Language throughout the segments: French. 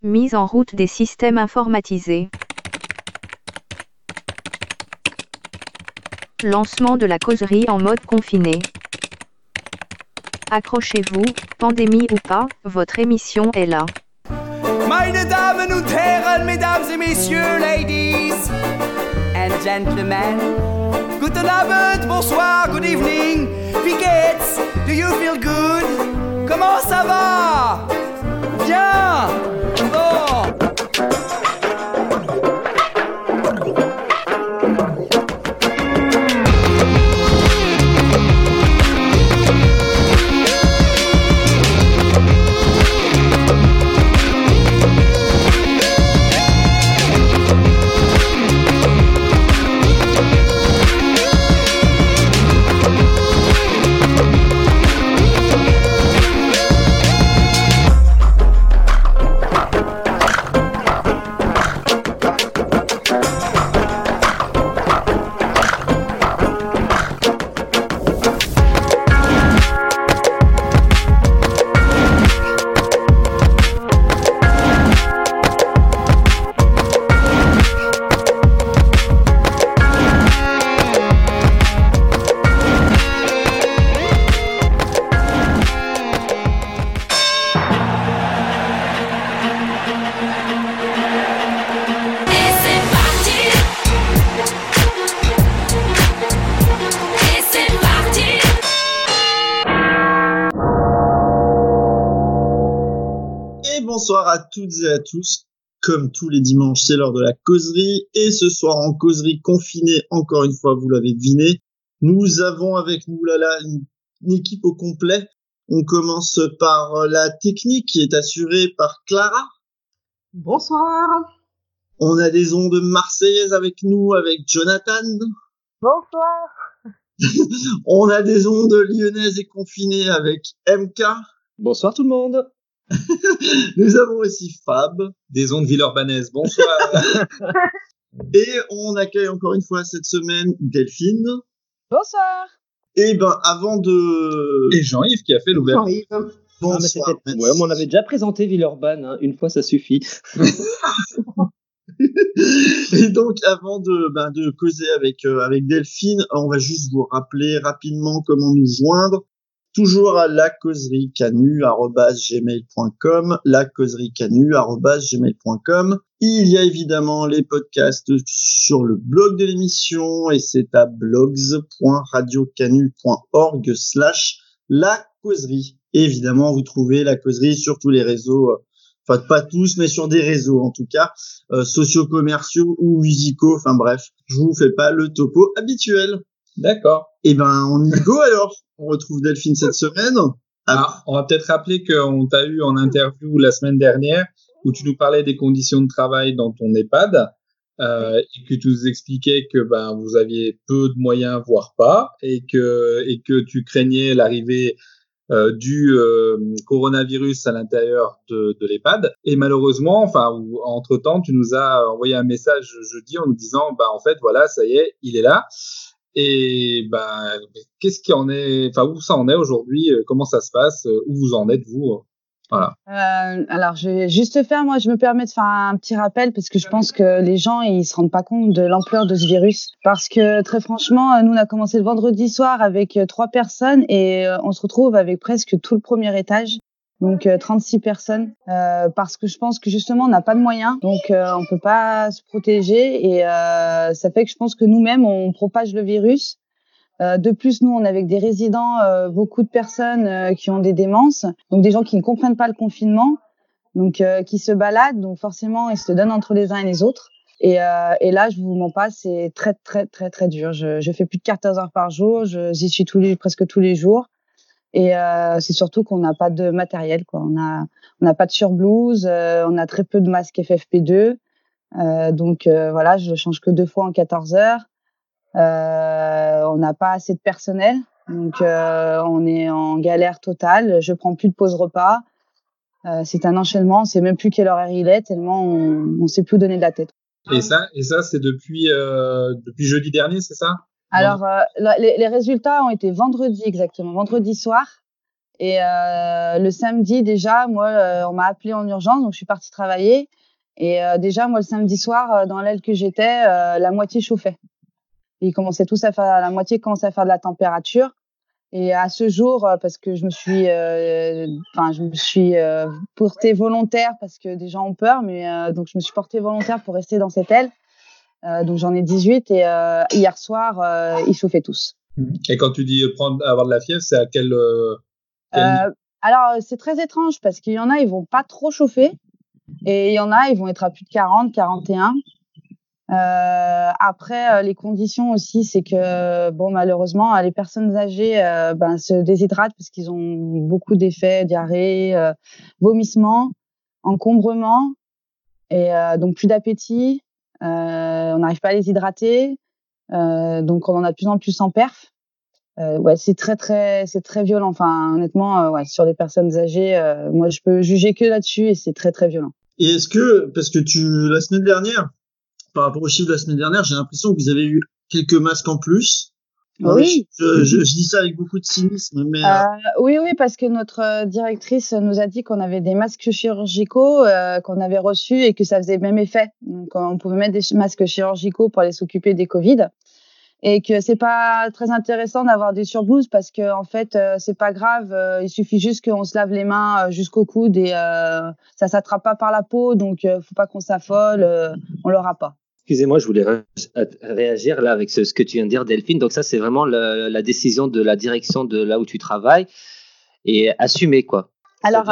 Mise en route des systèmes informatisés. Lancement de la causerie en mode confiné. Accrochez-vous, pandémie ou pas, votre émission est là. Meine Damen und Herren, Mesdames et Messieurs, Ladies and Gentlemen, guten Abend, bonsoir, good evening, wie geht's? Do you feel good? Comment ça va? Bien! Bon! Bonsoir à toutes et à tous. Comme tous les dimanches, c'est l'heure de la causerie. Et ce soir, en causerie confinée, encore une fois, vous l'avez deviné, nous avons avec nous une équipe au complet. On commence par la technique qui est assurée par Clara. Bonsoir. On a des ondes marseillaises avec nous, avec Jonathan. Bonsoir. On a des ondes lyonnaises et confinées avec MK. Bonsoir tout le monde. Nous avons aussi Fab. Des ondes villeurbanaises. Bonsoir. Et on accueille encore une fois cette semaine Delphine. Bonsoir. Et avant de... Et Jean-Yves qui a fait l'ouverture. Jean-Yves. Bonsoir. Ouais, mais on avait déjà présenté Villeurbanne, hein. Une fois ça suffit. Et donc, avant de causer avec Delphine, on va juste vous rappeler rapidement comment nous joindre. Toujours à lacauserie-canu@gmail.com, lacauserie-canu@gmail.com. Il y a évidemment les podcasts sur le blog de l'émission et c'est à blogs.radiocanu.org/lacauserie. Évidemment, vous trouvez la causerie sur tous les réseaux, enfin pas tous, mais sur des réseaux en tout cas, socio-commerciaux ou musicaux, enfin bref, je vous fais pas le topo habituel. D'accord. On y go alors. On retrouve Delphine cette semaine. Alors, on va peut-être rappeler qu'on t'a eu en interview la semaine dernière où tu nous parlais des conditions de travail dans ton EHPAD et que tu nous expliquais que vous aviez peu de moyens, voire pas, et que tu craignais l'arrivée du coronavirus à l'intérieur de l'EHPAD. Et malheureusement, entre-temps, tu nous as envoyé un message jeudi en nous disant en fait, voilà, ça y est, il est là. Et qu'est-ce qui en est, où ça en est aujourd'hui, comment ça se passe, où vous en êtes vous, voilà. Alors je vais juste moi je me permets de faire un petit rappel parce que je pense que les gens ils se rendent pas compte de l'ampleur de ce virus, parce que très franchement nous on a commencé le vendredi soir avec 3 personnes et on se retrouve avec presque tout le premier étage. Donc 36 personnes, parce que je pense que justement on n'a pas de moyens, donc on peut pas se protéger et ça fait que je pense que nous-mêmes on propage le virus. De plus, nous on est avec des résidents, beaucoup de personnes qui ont des démences, donc des gens qui ne comprennent pas le confinement, donc qui se baladent, donc forcément ils se donnent entre les uns et les autres. Et là je vous mens pas, c'est très très très très dur. Je fais plus de 14 heures par jour, j'y suis presque tous les jours. Et c'est surtout qu'on n'a pas de matériel, quoi. On n'a pas de surblouse, on a très peu de masques FFP2. Donc voilà, je le change que 2 fois en 14 heures. On n'a pas assez de personnel, donc on est en galère totale. Je prends plus de pause repas. C'est un enchaînement, on sait même plus quelle heure il est tellement on sait plus où donner de la tête. Et ça c'est depuis jeudi dernier, c'est ça? Alors les résultats ont été vendredi exactement, vendredi soir. Et le samedi déjà, moi, on m'a appelé en urgence, donc je suis partie travailler. Et déjà, moi, le samedi soir, dans l'aile que j'étais, la moitié chauffait. Ils commençaient tous à faire, la moitié commençait à faire de la température. Et à ce jour, parce que je me suis portée volontaire parce que des gens ont peur, mais donc je me suis portée volontaire pour rester dans cette aile. Donc j'en ai 18 et hier soir, ils chauffaient tous. Et quand tu dis avoir de la fièvre, c'est à quel Alors c'est très étrange parce qu'il y en a, ils vont pas trop chauffer et il y en a, ils vont être à plus de 40, 41. Après, les conditions aussi, c'est que bon, malheureusement, les personnes âgées se déshydratent parce qu'ils ont beaucoup d'effets, diarrhée, vomissements, encombrement et donc plus d'appétit. On n'arrive pas à les hydrater, donc on en a de plus en plus en perf. Ouais, c'est très violent. Enfin, honnêtement, ouais, sur les personnes âgées, moi, je peux juger que là-dessus et c'est très très violent. Et est-ce que, parce que la semaine dernière, par rapport au chiffre de la semaine dernière, j'ai l'impression que vous avez eu quelques masques en plus. Oui. Je dis ça avec beaucoup de cynisme, mais oui, parce que notre directrice nous a dit qu'on avait des masques chirurgicaux qu'on avait reçus et que ça faisait même effet. Donc, on pouvait mettre des masques chirurgicaux pour aller s'occuper des Covid. Et que c'est pas très intéressant d'avoir des surblouses parce que en fait c'est pas grave, il suffit juste qu'on se lave les mains jusqu'au coude et ça s'attrape pas par la peau, donc faut pas qu'on s'affole, on l'aura pas. Excusez-moi, je voulais réagir là avec ce que tu viens de dire, Delphine. Donc ça, c'est vraiment la décision de la direction de là où tu travailles et assumer quoi. Alors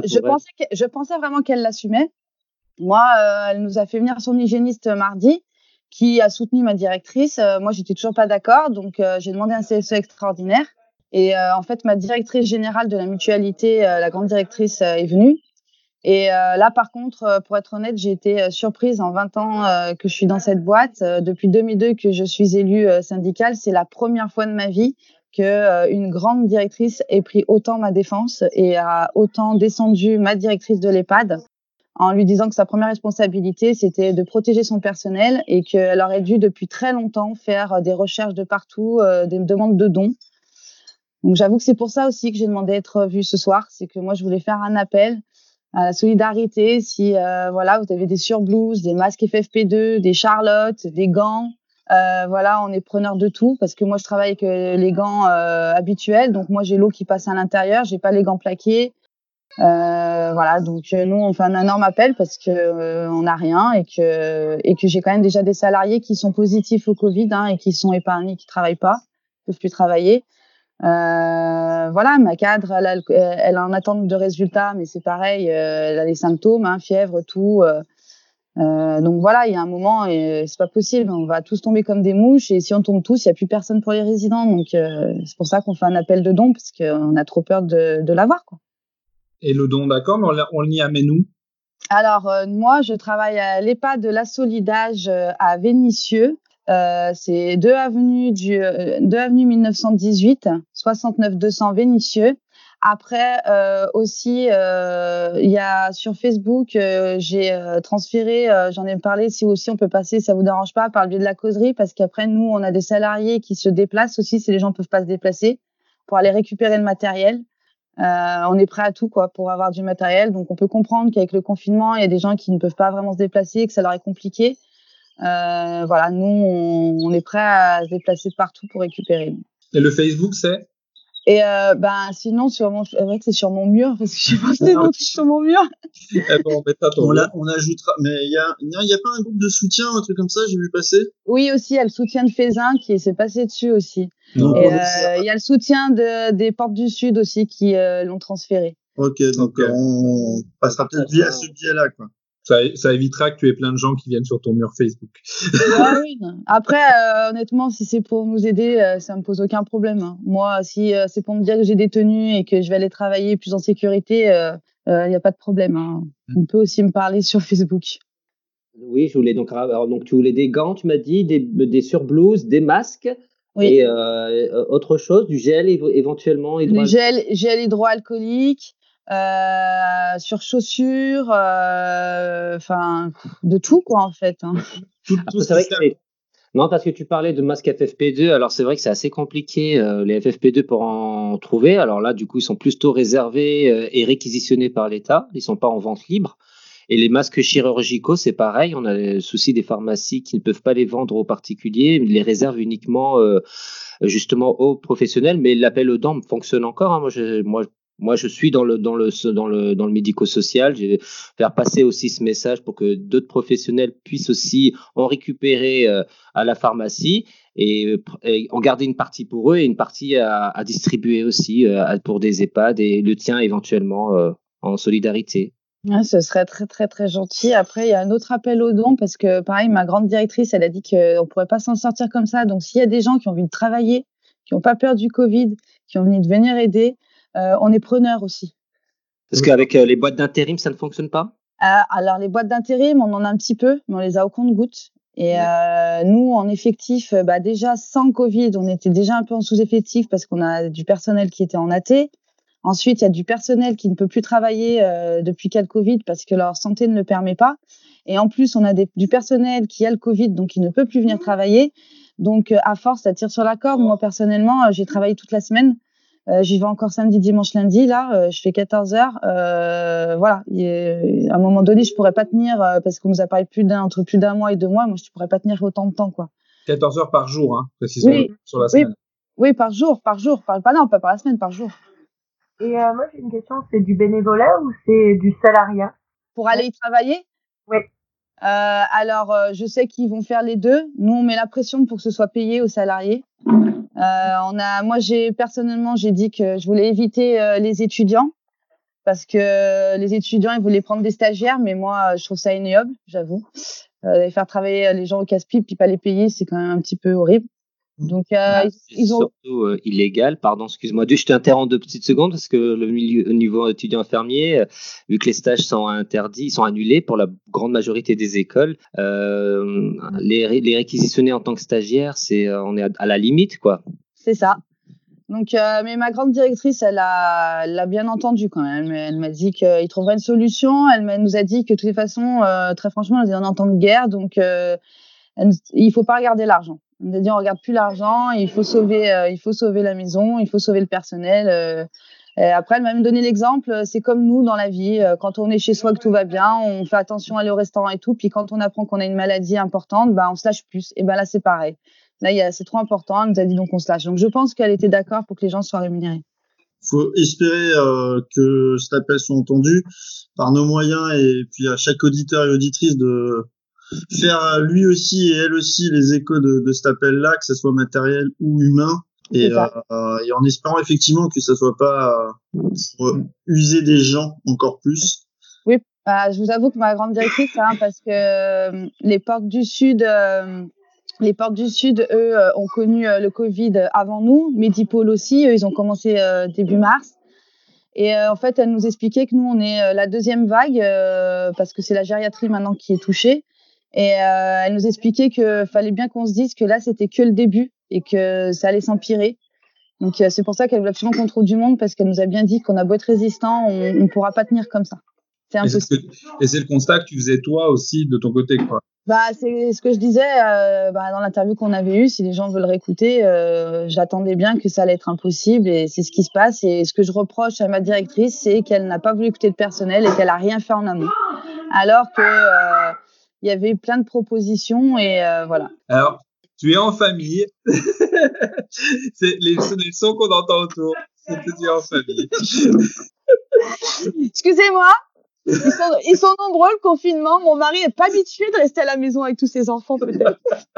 je pensais vraiment qu'elle l'assumait. Moi, elle nous a fait venir son hygiéniste mardi, qui a soutenu ma directrice. Moi, j'étais toujours pas d'accord, donc j'ai demandé un CSE extraordinaire. Et en fait, ma directrice générale de la mutualité, la grande directrice, est venue. Et là, par contre, pour être honnête, j'ai été surprise en 20 ans que je suis dans cette boîte. Depuis 2002 que je suis élue syndicale, c'est la première fois de ma vie que une grande directrice ait pris autant ma défense et a autant descendu ma directrice de l'EHPAD, en lui disant que sa première responsabilité, c'était de protéger son personnel et qu'elle aurait dû depuis très longtemps faire des recherches de partout, des demandes de dons. Donc j'avoue que c'est pour ça aussi que j'ai demandé à être vue ce soir, c'est que moi je voulais faire un appel à la solidarité. Si voilà, vous avez des surblouses, des masques FFP2, des charlottes, des gants, voilà, on est preneur de tout parce que moi je travaille avec les gants habituels, donc moi j'ai l'eau qui passe à l'intérieur, j'ai pas les gants plaqués. Voilà, donc nous on fait un énorme appel parce que on n'a rien et que j'ai quand même déjà des salariés qui sont positifs au Covid et qui sont épargnés, qui travaillent pas, peuvent plus travailler. Voilà, ma cadre, elle est en attente de résultats, mais c'est pareil, elle a les symptômes, fièvre, tout. Donc voilà, il y a un moment et c'est pas possible, on va tous tomber comme des mouches et si on tombe tous, il y a plus personne pour les résidents. Donc c'est pour ça qu'on fait un appel de dons parce qu'on a trop peur de l'avoir, quoi. Et le don, d'accord, mais on l'y amène où? Alors, moi, je travaille à l'EHPAD de la Solidage à Vénissieux. C'est 2 avenue 1918, 69 200 Vénissieux. Après, aussi, il y a sur Facebook, j'ai transféré, j'en ai parlé, si aussi on peut passer, ça vous dérange pas, par le biais de la causerie, parce qu'après, nous, on a des salariés qui se déplacent aussi, si les gens peuvent pas se déplacer, pour aller récupérer le matériel. On est prêt à tout, quoi, pour avoir du matériel. Donc, on peut comprendre qu'avec le confinement, il y a des gens qui ne peuvent pas vraiment se déplacer, que ça leur est compliqué. Voilà, nous, on est prêt à se déplacer de partout pour récupérer. Et le Facebook, c'est? Et sinon, c'est vrai que c'est sur mon mur, parce que je suis postée sur mon mur. Bon, on ajoutera. Mais il y a pas un groupe de soutien, un truc comme ça, j'ai vu passer? Oui, aussi, il y a le soutien de Faisin qui s'est passé dessus aussi. Donc, et il y a le soutien des Portes du Sud aussi qui l'ont transféré. Ok, donc on passera peut-être via ce biais-là, quoi. Ça évitera que tu aies plein de gens qui viennent sur ton mur Facebook. Oui. Après, honnêtement, si c'est pour nous aider, ça me pose aucun problème. Moi, si c'est pour me dire que j'ai des tenues et que je vais aller travailler plus en sécurité, il n'y a pas de problème. On peut aussi me parler sur Facebook. Oui, je voulais donc tu voulais des gants, tu m'as dit, des surblouses, des masques. Oui. Et autre chose, du gel éventuellement. Du gel hydroalcoolique. Sur chaussures, enfin de tout, quoi, en fait. C'est vrai que Non, parce que tu parlais de masques FFP2. Alors, c'est vrai que c'est assez compliqué, les FFP2 pour en trouver. Alors là, du coup, ils sont plutôt réservés et réquisitionnés par l'État. Ils sont pas en vente libre. Et les masques chirurgicaux, c'est pareil. On a le souci des pharmacies qui ne peuvent pas les vendre aux particuliers. Ils les réservent uniquement, justement, aux professionnels. Mais l'appel aux dents fonctionne encore, hein. Moi, je suis dans le médico-social. Je vais faire passer aussi ce message pour que d'autres professionnels puissent aussi en récupérer à la pharmacie et en garder une partie pour eux et une partie à distribuer aussi pour des EHPAD et le tien éventuellement en solidarité. Ouais, ce serait très, très, très gentil. Après, il y a un autre appel aux dons parce que, pareil, ma grande directrice, elle a dit qu'on pourrait pas s'en sortir comme ça. Donc, s'il y a des gens qui ont envie de travailler, qui n'ont pas peur du Covid, qui ont envie de venir aider, on est preneurs aussi. Parce qu'avec les boîtes d'intérim, ça ne fonctionne pas? Alors, les boîtes d'intérim, on en a un petit peu, mais on les a au compte-gouttes. Et nous, en effectif, déjà, sans Covid, on était déjà un peu en sous-effectif parce qu'on a du personnel qui était en AT. Ensuite, il y a du personnel qui ne peut plus travailler depuis qu'il y a le Covid parce que leur santé ne le permet pas. Et en plus, on a du personnel qui a le Covid, donc qui ne peut plus venir travailler. Donc, à force, ça tire sur la corde. Moi, personnellement, j'ai travaillé toute la semaine. J'y vais encore samedi, dimanche, lundi. Là, je fais 14 heures. Voilà. À un moment donné, je pourrais pas tenir parce qu'on nous a parlé entre plus d'un mois et 2 mois. Moi, je pourrais pas tenir autant de temps, quoi. 14 heures par jour, hein, précisément, oui, sur la semaine. Oui, par jour. Pas par la semaine, par jour. Et moi, j'ai une question. C'est du bénévolat ou c'est du salariat? Pour aller y travailler? Oui. Alors, je sais qu'ils vont faire les deux. Nous, on met la pression pour que ce soit payé aux salariés. Moi, personnellement, j'ai dit que je voulais éviter les étudiants parce que les étudiants, ils voulaient prendre des stagiaires, mais moi, je trouve ça ignoble, j'avoue. Faire travailler les gens au casse-pipe puis pas les payer, c'est quand même un petit peu horrible. Donc, ils ont surtout illégal. Pardon, excuse-moi, je t'interromps 2 petites secondes parce que au niveau étudiant infirmier, vu que les stages sont interdits, ils sont annulés pour la grande majorité des écoles. Les réquisitionner en tant que stagiaire, on est à la limite, quoi. C'est ça. Donc, mais ma grande directrice, elle l'a bien entendu quand même. Elle m'a dit qu'il trouverait une solution. Elle nous a dit que de toutes les façons, très franchement, on est en temps de guerre, donc il faut pas regarder l'argent. On nous a dit on regarde plus l'argent, il faut sauver la maison, il faut sauver le personnel. Après, elle m'a même donné l'exemple, c'est comme nous dans la vie, quand on est chez soi que tout va bien, on fait attention à aller au restaurant et tout, puis quand on apprend qu'on a une maladie importante, on se lâche plus. Et là, c'est pareil. Là, c'est trop important, elle nous a dit donc on se lâche. Donc je pense qu'elle était d'accord pour que les gens soient rémunérés. Faut espérer que cet appel soit entendu par nos moyens et puis à chaque auditeur et auditrice de faire lui aussi et elle aussi les échos de cet appel-là, que ce soit matériel ou humain, et en espérant effectivement que ça soit pas pour user des gens encore plus. Oui, je vous avoue que ma grande directrice, parce que les portes du Sud, eux, ont connu le Covid avant nous, Medipôle aussi, eux, ils ont commencé début mars. Et en fait, elle nous expliquait que nous, on est la deuxième vague parce que c'est la gériatrie maintenant qui est touchée. Et elle nous expliquait que fallait bien qu'on se dise que là, c'était que le début et que ça allait s'empirer. Donc, c'est pour ça qu'elle voulait absolument qu'on trouve du monde parce qu'elle nous a bien dit qu'on a beau être résistant, on ne pourra pas tenir comme ça. C'est impossible. Et c'est le constat que tu faisais toi aussi de ton côté, quoi. C'est ce que je disais dans l'interview qu'on avait eue. Si les gens veulent réécouter, j'attendais bien que ça allait être impossible et c'est ce qui se passe. Et ce que je reproche à ma directrice, c'est qu'elle n'a pas voulu écouter le personnel et qu'elle a rien fait en amont. Alors que il y avait plein de propositions et voilà. Alors, tu es en famille. C'est les sons qu'on entend autour. C'est que tu es en famille. Excusez-moi. Ils sont nombreux, le confinement. Mon mari n'est pas habitué de rester à la maison avec tous ses enfants, peut-être.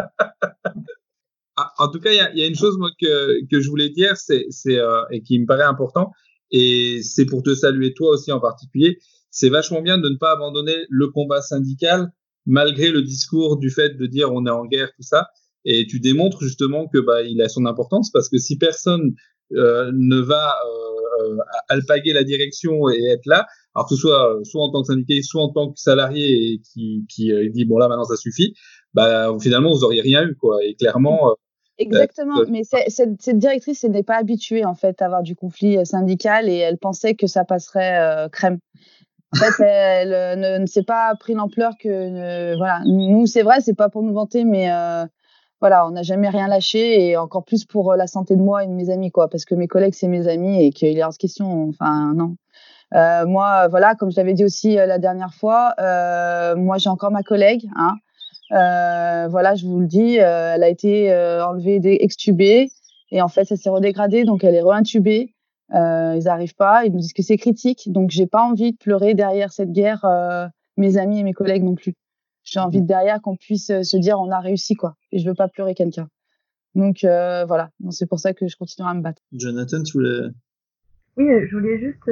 En tout cas, il y a une chose moi, que je voulais dire, et qui me paraît important, et c'est pour te saluer toi aussi en particulier. C'est vachement bien de ne pas abandonner le combat syndical, malgré le discours du fait de dire on est en guerre, tout ça. Et tu démontres justement que il a son importance, parce que si personne ne va alpaguer la direction et être là, alors que ce soit en tant que syndiqué, soit en tant que salarié et qui dit bon là maintenant ça suffit, finalement vous auriez rien eu, quoi. Et clairement exactement, mais cette directrice elle n'est pas habituée en fait à avoir du conflit syndical et elle pensait que ça passerait crème. En fait, elle ne s'est pas pris l'ampleur que voilà. Nous, c'est vrai, c'est pas pour nous vanter, mais voilà, on n'a jamais rien lâché et encore plus pour la santé de moi et de mes amis, quoi, parce que mes collègues, c'est mes amis et qu'il est hors de question, enfin, non. Moi, voilà, comme je l'avais dit aussi la dernière fois, moi, j'ai encore ma collègue, hein. Voilà, je vous le dis, elle a été enlevée, extubée et en fait, ça s'est redégradé, donc elle est reintubée. Ils arrivent pas, ils nous disent que c'est critique, donc j'ai pas envie de pleurer derrière cette guerre, mes amis et mes collègues non plus. J'ai envie de derrière qu'on puisse se dire on a réussi, quoi, et je veux pas pleurer quelqu'un. Donc voilà, donc c'est pour ça que je continuerai à me battre. Jonathan, tu voulais... Oui, je voulais juste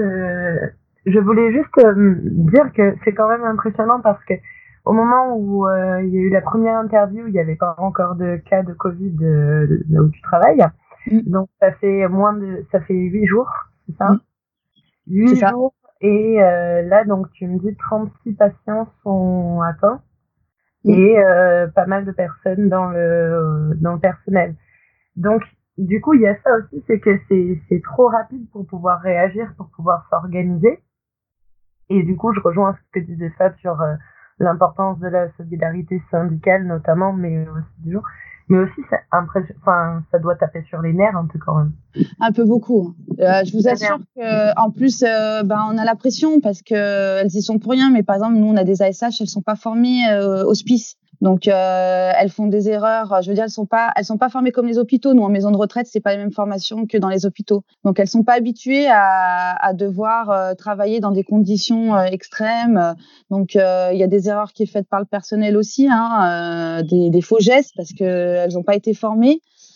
dire que c'est quand même impressionnant parce que au moment où il y a eu la première interview, il n'y avait pas encore de cas de Covid là où tu travailles. Donc ça fait 8 jours, c'est ça? 8 jours. Et là, donc tu me dis 36 patients sont atteints et pas mal de personnes dans le personnel. Donc du coup, il y a ça aussi, c'est que c'est trop rapide pour pouvoir réagir, pour pouvoir s'organiser. Et du coup, je rejoins ce que disait Fab sur l'importance de la solidarité syndicale, notamment, mais aussi du jour. Mais aussi, ça doit taper sur les nerfs un peu quand même. Un peu beaucoup. Je vous assure que, en plus, on a la pression parce que elles y sont pour rien. Mais par exemple, nous, on a des ASH, elles sont pas formées hospice. Donc elles font des erreurs. Je veux dire, elles sont pas formées comme les hôpitaux. Nous, en maison de retraite, c'est pas les mêmes formations que dans les hôpitaux. Donc elles sont pas habituées à devoir travailler dans des conditions extrêmes. Donc il y a des erreurs qui est faites par le personnel aussi, hein, des faux gestes parce que elles ont pas été formées.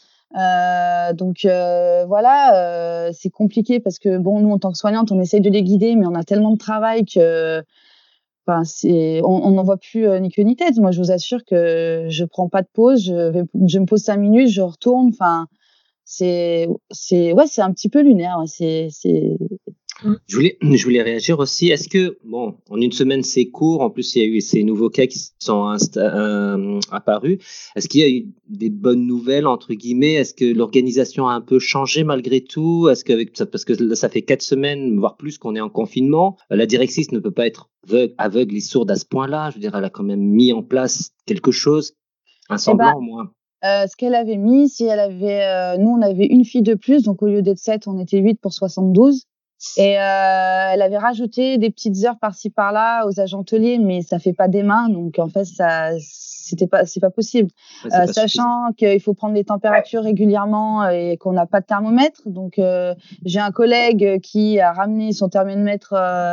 Voilà, c'est compliqué parce que bon, nous en tant que soignantes, on essaye de les guider, mais on a tellement de travail que enfin, on n'en voit plus ni queue ni tête. Moi, je vous assure que je prends pas de pause. Je me pose 5 minutes, je retourne. Enfin, c'est un petit peu lunaire. Ouais, Je voulais réagir aussi. Est-ce que, bon, en une semaine, c'est court. En plus, il y a eu ces nouveaux cas qui sont apparus. Est-ce qu'il y a eu des bonnes nouvelles, entre guillemets? Est-ce que l'organisation a un peu changé malgré tout? Parce que ça fait 4 semaines, voire plus, qu'on est en confinement. La directrice ne peut pas être aveugle et sourde à ce point-là. Je veux dire, elle a quand même mis en place quelque chose, un semblant, au moins. Ce qu'elle avait mis, si elle avait, nous, on avait une fille de plus. Donc, au lieu d'être 7, on était 8 pour 72. Et elle avait rajouté des petites heures par-ci par-là aux agenteliers, mais ça fait pas des mains, donc en fait c'est pas possible. Ouais, sachant qu'il faut prendre les températures régulièrement et qu'on n'a pas de thermomètre, donc j'ai un collègue qui a ramené son thermomètre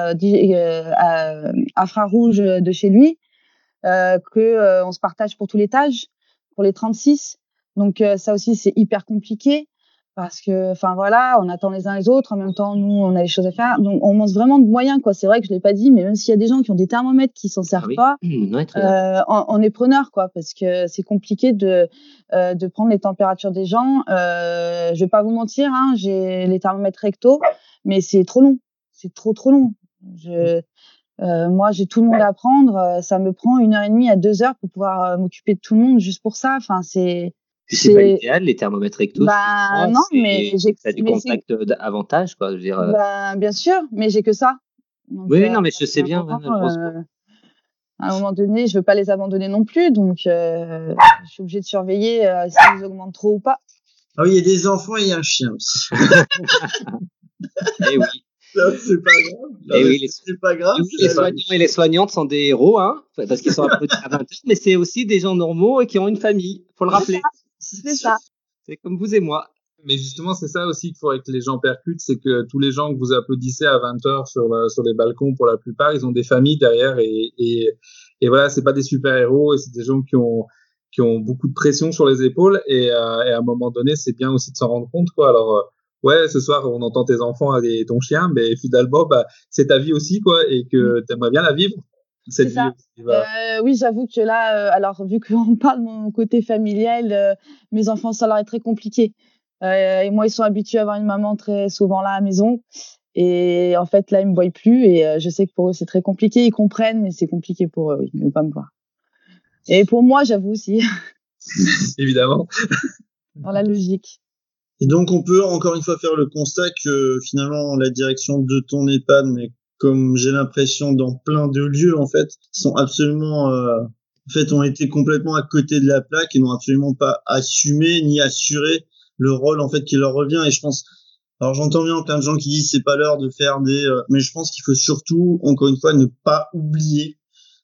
à infrarouge de chez lui, on se partage pour tout l'étage, pour les 36. Donc ça aussi c'est hyper compliqué. Parce que, enfin voilà, on attend les uns les autres. En même temps, nous, on a les choses à faire. Donc, on manque vraiment de moyens, quoi. C'est vrai que je l'ai pas dit, mais même s'il y a des gens qui ont des thermomètres qui s'en servent pas, on est preneur, quoi, parce que c'est compliqué de prendre les températures des gens. Je vais pas vous mentir, hein, j'ai les thermomètres recto, mais c'est trop long. C'est trop long. Moi, j'ai tout le monde à prendre. Ça me prend 1h30 à 2 heures pour pouvoir m'occuper de tout le monde juste pour ça. Enfin, c'est pas idéal, les thermomètres recto. Non, mais t'as du contact avantage, quoi. Je veux dire. Bien sûr, mais j'ai que ça. Donc, oui, non, mais je sais bien. À un moment donné, je veux pas les abandonner non plus, donc je suis obligée de surveiller s'ils augmentent trop ou pas. Ah oui, il y a des enfants et il y a un chien aussi. Eh oui. Non, c'est pas grave. C'est pas grave. Les soignants et les soignantes sont des héros, hein, parce qu'ils sont un peu à 20 ans, mais c'est aussi des gens normaux et qui ont une famille. Faut le rappeler. C'est ça. C'est comme vous et moi. Mais justement, c'est ça aussi qu'il faudrait que les gens percutent, c'est que tous les gens que vous applaudissez à 20h sur les balcons, pour la plupart, ils ont des familles derrière et voilà, c'est pas des super-héros et c'est des gens qui ont beaucoup de pression sur les épaules et à un moment donné, c'est bien aussi de s'en rendre compte, quoi. Alors, ouais, ce soir, on entend tes enfants et ton chien, mais finalement, c'est ta vie aussi, quoi, et que t'aimerais bien la vivre. Cette vie aussi, oui, j'avoue que là, alors vu qu'on parle de mon côté familial, mes enfants, ça leur est très compliqué. Et moi, ils sont habitués à avoir une maman très souvent là à la maison. Et en fait, là, ils me voient plus. Et je sais que pour eux, c'est très compliqué. Ils comprennent, mais c'est compliqué pour eux. Ils ne veulent pas me voir. Et pour moi, j'avoue aussi. Évidemment. Dans la logique. Et donc, on peut encore une fois faire le constat que finalement, la direction de ton EHPAD, mais comme j'ai l'impression dans plein de lieux, en fait, sont absolument en fait, ont été complètement à côté de la plaque et n'ont absolument pas assumé ni assuré le rôle, en fait, qui leur revient. Et je pense, alors j'entends bien plein de gens qui disent c'est pas l'heure de faire mais je pense qu'il faut surtout, encore une fois, ne pas oublier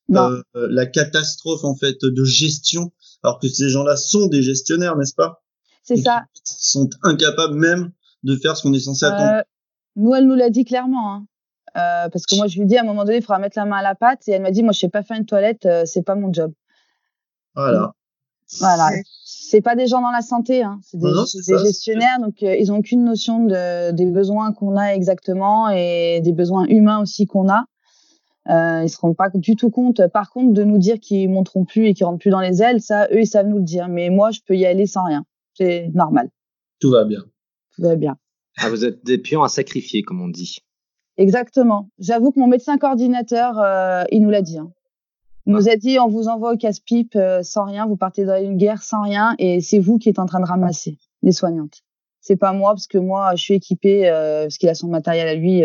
la catastrophe, en fait, de gestion, alors que ces gens-là sont des gestionnaires, n'est-ce pas? C'est ça. Ils sont incapables même de faire ce qu'on est censé attendre. Nous, elle nous l'a dit clairement, hein. Parce que moi, je lui dis à un moment donné, il faudra mettre la main à la pâte. Et elle m'a dit, moi, je sais pas faire une toilette, c'est pas mon job. Voilà. Voilà. C'est pas des gens dans la santé, hein. C'est des gestionnaires, donc ils ont aucune notion des besoins qu'on a exactement et des besoins humains aussi qu'on a. Ils se rendent pas du tout compte. Par contre, de nous dire qu'ils monteront plus et qu'ils rentrent plus dans les ailes, ça, eux, ils savent nous le dire. Mais moi, je peux y aller sans rien. C'est normal. Tout va bien. Tout va bien. Ah, vous êtes des pions à sacrifier, comme on dit. Exactement. J'avoue que mon médecin coordinateur, il nous l'a dit, hein. Il nous a dit, on vous envoie au casse-pipe sans rien, vous partez dans une guerre sans rien, et c'est vous qui êtes en train de ramasser les soignantes. C'est pas moi, parce que moi, je suis équipée, parce qu'il a son matériel à lui,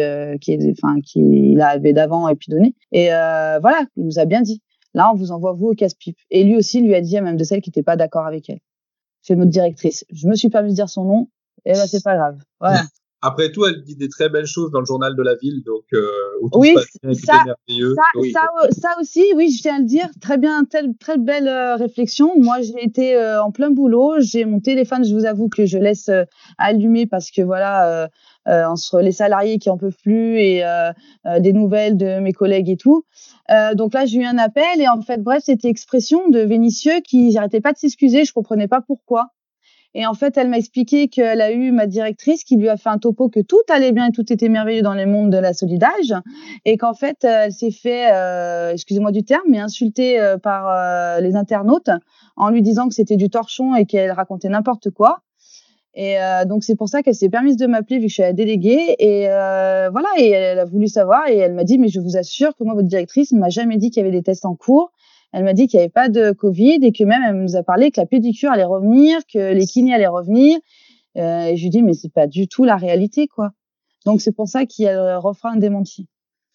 qu'il avait d'avant et puis donné. Et voilà, il nous a bien dit. Là, on vous envoie vous au casse-pipe. Et lui aussi, lui a dit à même de celle qui n'était pas d'accord avec elle. C'est notre directrice. Je me suis permis de dire son nom, et ben c'est pas grave. Voilà. Après tout, elle dit des très belles choses dans le journal de la ville, donc oui, merveilleux. Ça aussi, oui, je tiens à le dire, très bien, très belle réflexion. Moi, j'ai été en plein boulot, j'ai mon téléphone, je vous avoue que je laisse allumer parce que voilà, entre les salariés qui en peuvent plus et des nouvelles de mes collègues et tout. Donc là, j'ai eu un appel et en fait, bref, c'était expression de Vénissieux qui n'arrêtait pas de s'excuser, je comprenais pas pourquoi. Et en fait, elle m'a expliqué qu'elle a eu ma directrice qui lui a fait un topo que tout allait bien et tout était merveilleux dans les mondes de la Solidage. Et qu'en fait, elle s'est fait, excusez-moi du terme, mais insulter par les internautes en lui disant que c'était du torchon et qu'elle racontait n'importe quoi. Et donc, c'est pour ça qu'elle s'est permise de m'appeler vu que je suis la déléguée. Et voilà, et elle a voulu savoir et elle m'a dit, mais je vous assure que moi, votre directrice ne m'a jamais dit qu'il y avait des tests en cours. Elle m'a dit qu'il n'y avait pas de Covid et que même elle nous a parlé que la pédicure allait revenir, que les kinés allaient revenir. Et je lui dis, mais c'est pas du tout la réalité, quoi. Donc, c'est pour ça qu'il refera un démenti.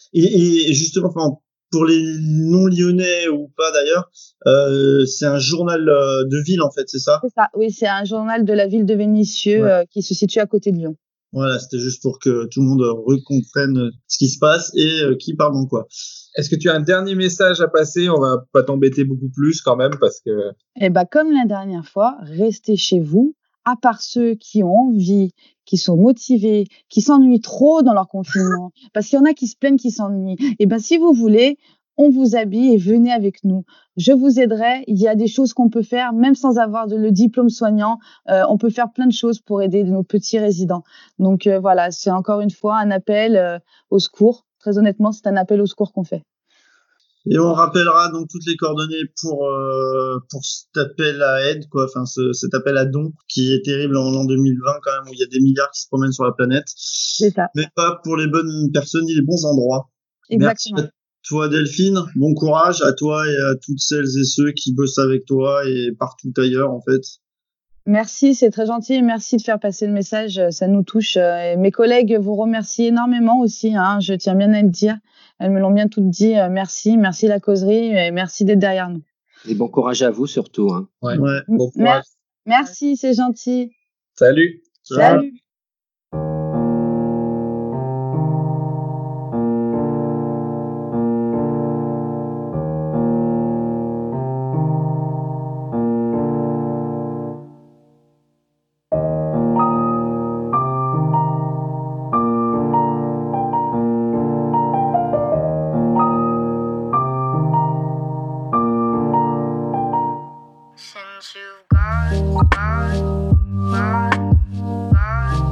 Et justement, enfin, pour les non-lyonnais ou pas d'ailleurs, c'est un journal de ville, en fait, c'est ça? C'est ça, oui, c'est un journal de la ville de Vénissieux qui se situe à côté de Lyon. Voilà, c'était juste pour que tout le monde recomprenne ce qui se passe et qui parle dans quoi. Est-ce que tu as un dernier message à passer? On va pas t'embêter beaucoup plus quand même parce que... Eh ben, comme la dernière fois, restez chez vous, à part ceux qui ont envie, qui sont motivés, qui s'ennuient trop dans leur confinement. Parce qu'il y en a qui se plaignent qui s'ennuient. Eh ben, si vous voulez, on vous habille et venez avec nous. Je vous aiderai. Il y a des choses qu'on peut faire, même sans avoir le diplôme soignant. On peut faire plein de choses pour aider nos petits résidents. Donc voilà, c'est encore une fois un appel au secours. Très honnêtement, c'est un appel au secours qu'on fait. Et on rappellera donc toutes les coordonnées pour cet appel à aide, quoi. Enfin, cet appel à don qui est terrible en l'an 2020 quand même, où il y a des milliards qui se promènent sur la planète. C'est ça. Mais pas pour les bonnes personnes ni les bons endroits. Exactement. Merci à toi, Delphine. Bon courage à toi et à toutes celles et ceux qui bossent avec toi et partout ailleurs, en fait. Merci, c'est très gentil. Merci de faire passer le message. Ça nous touche. Et mes collègues vous remercient énormément aussi, hein. Je tiens bien à le dire. Elles me l'ont bien toutes dit. Merci la causerie et merci d'être derrière nous. Et bon courage à vous surtout, hein. Ouais. Bon courage. Merci, c'est gentil. Salut. Salut. Since you've gone,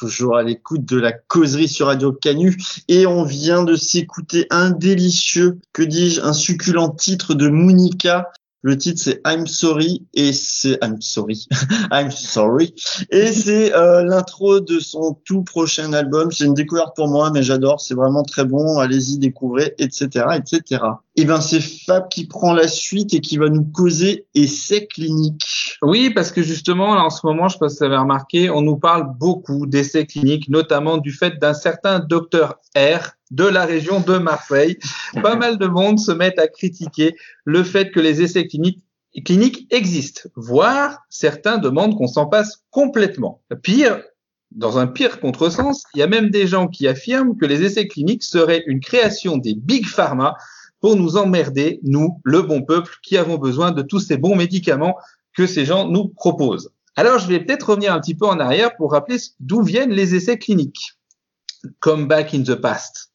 toujours à l'écoute de la causerie sur Radio Canu et on vient de s'écouter un délicieux, que dis-je, un succulent titre de Monica. Le titre c'est I'm Sorry et c'est I'm Sorry et c'est l'intro de son tout prochain album. C'est une découverte pour moi, mais j'adore, c'est vraiment très bon. Allez-y, découvrez, etc. Et ben c'est Fab qui prend la suite et qui va nous causer essais cliniques. Oui, parce que justement, là, en ce moment, je pense que vous avez remarqué, on nous parle beaucoup d'essais cliniques, notamment du fait d'un certain docteur R de la région de Marseille. Pas mal de monde se met à critiquer le fait que les essais cliniques existent, voire certains demandent qu'on s'en passe complètement. Pire, dans un pire contresens, il y a même des gens qui affirment que les essais cliniques seraient une création des big pharma pour nous emmerder, nous, le bon peuple, qui avons besoin de tous ces bons médicaments que ces gens nous proposent. Alors, je vais peut-être revenir un petit peu en arrière pour rappeler d'où viennent les essais cliniques. Come back in the past.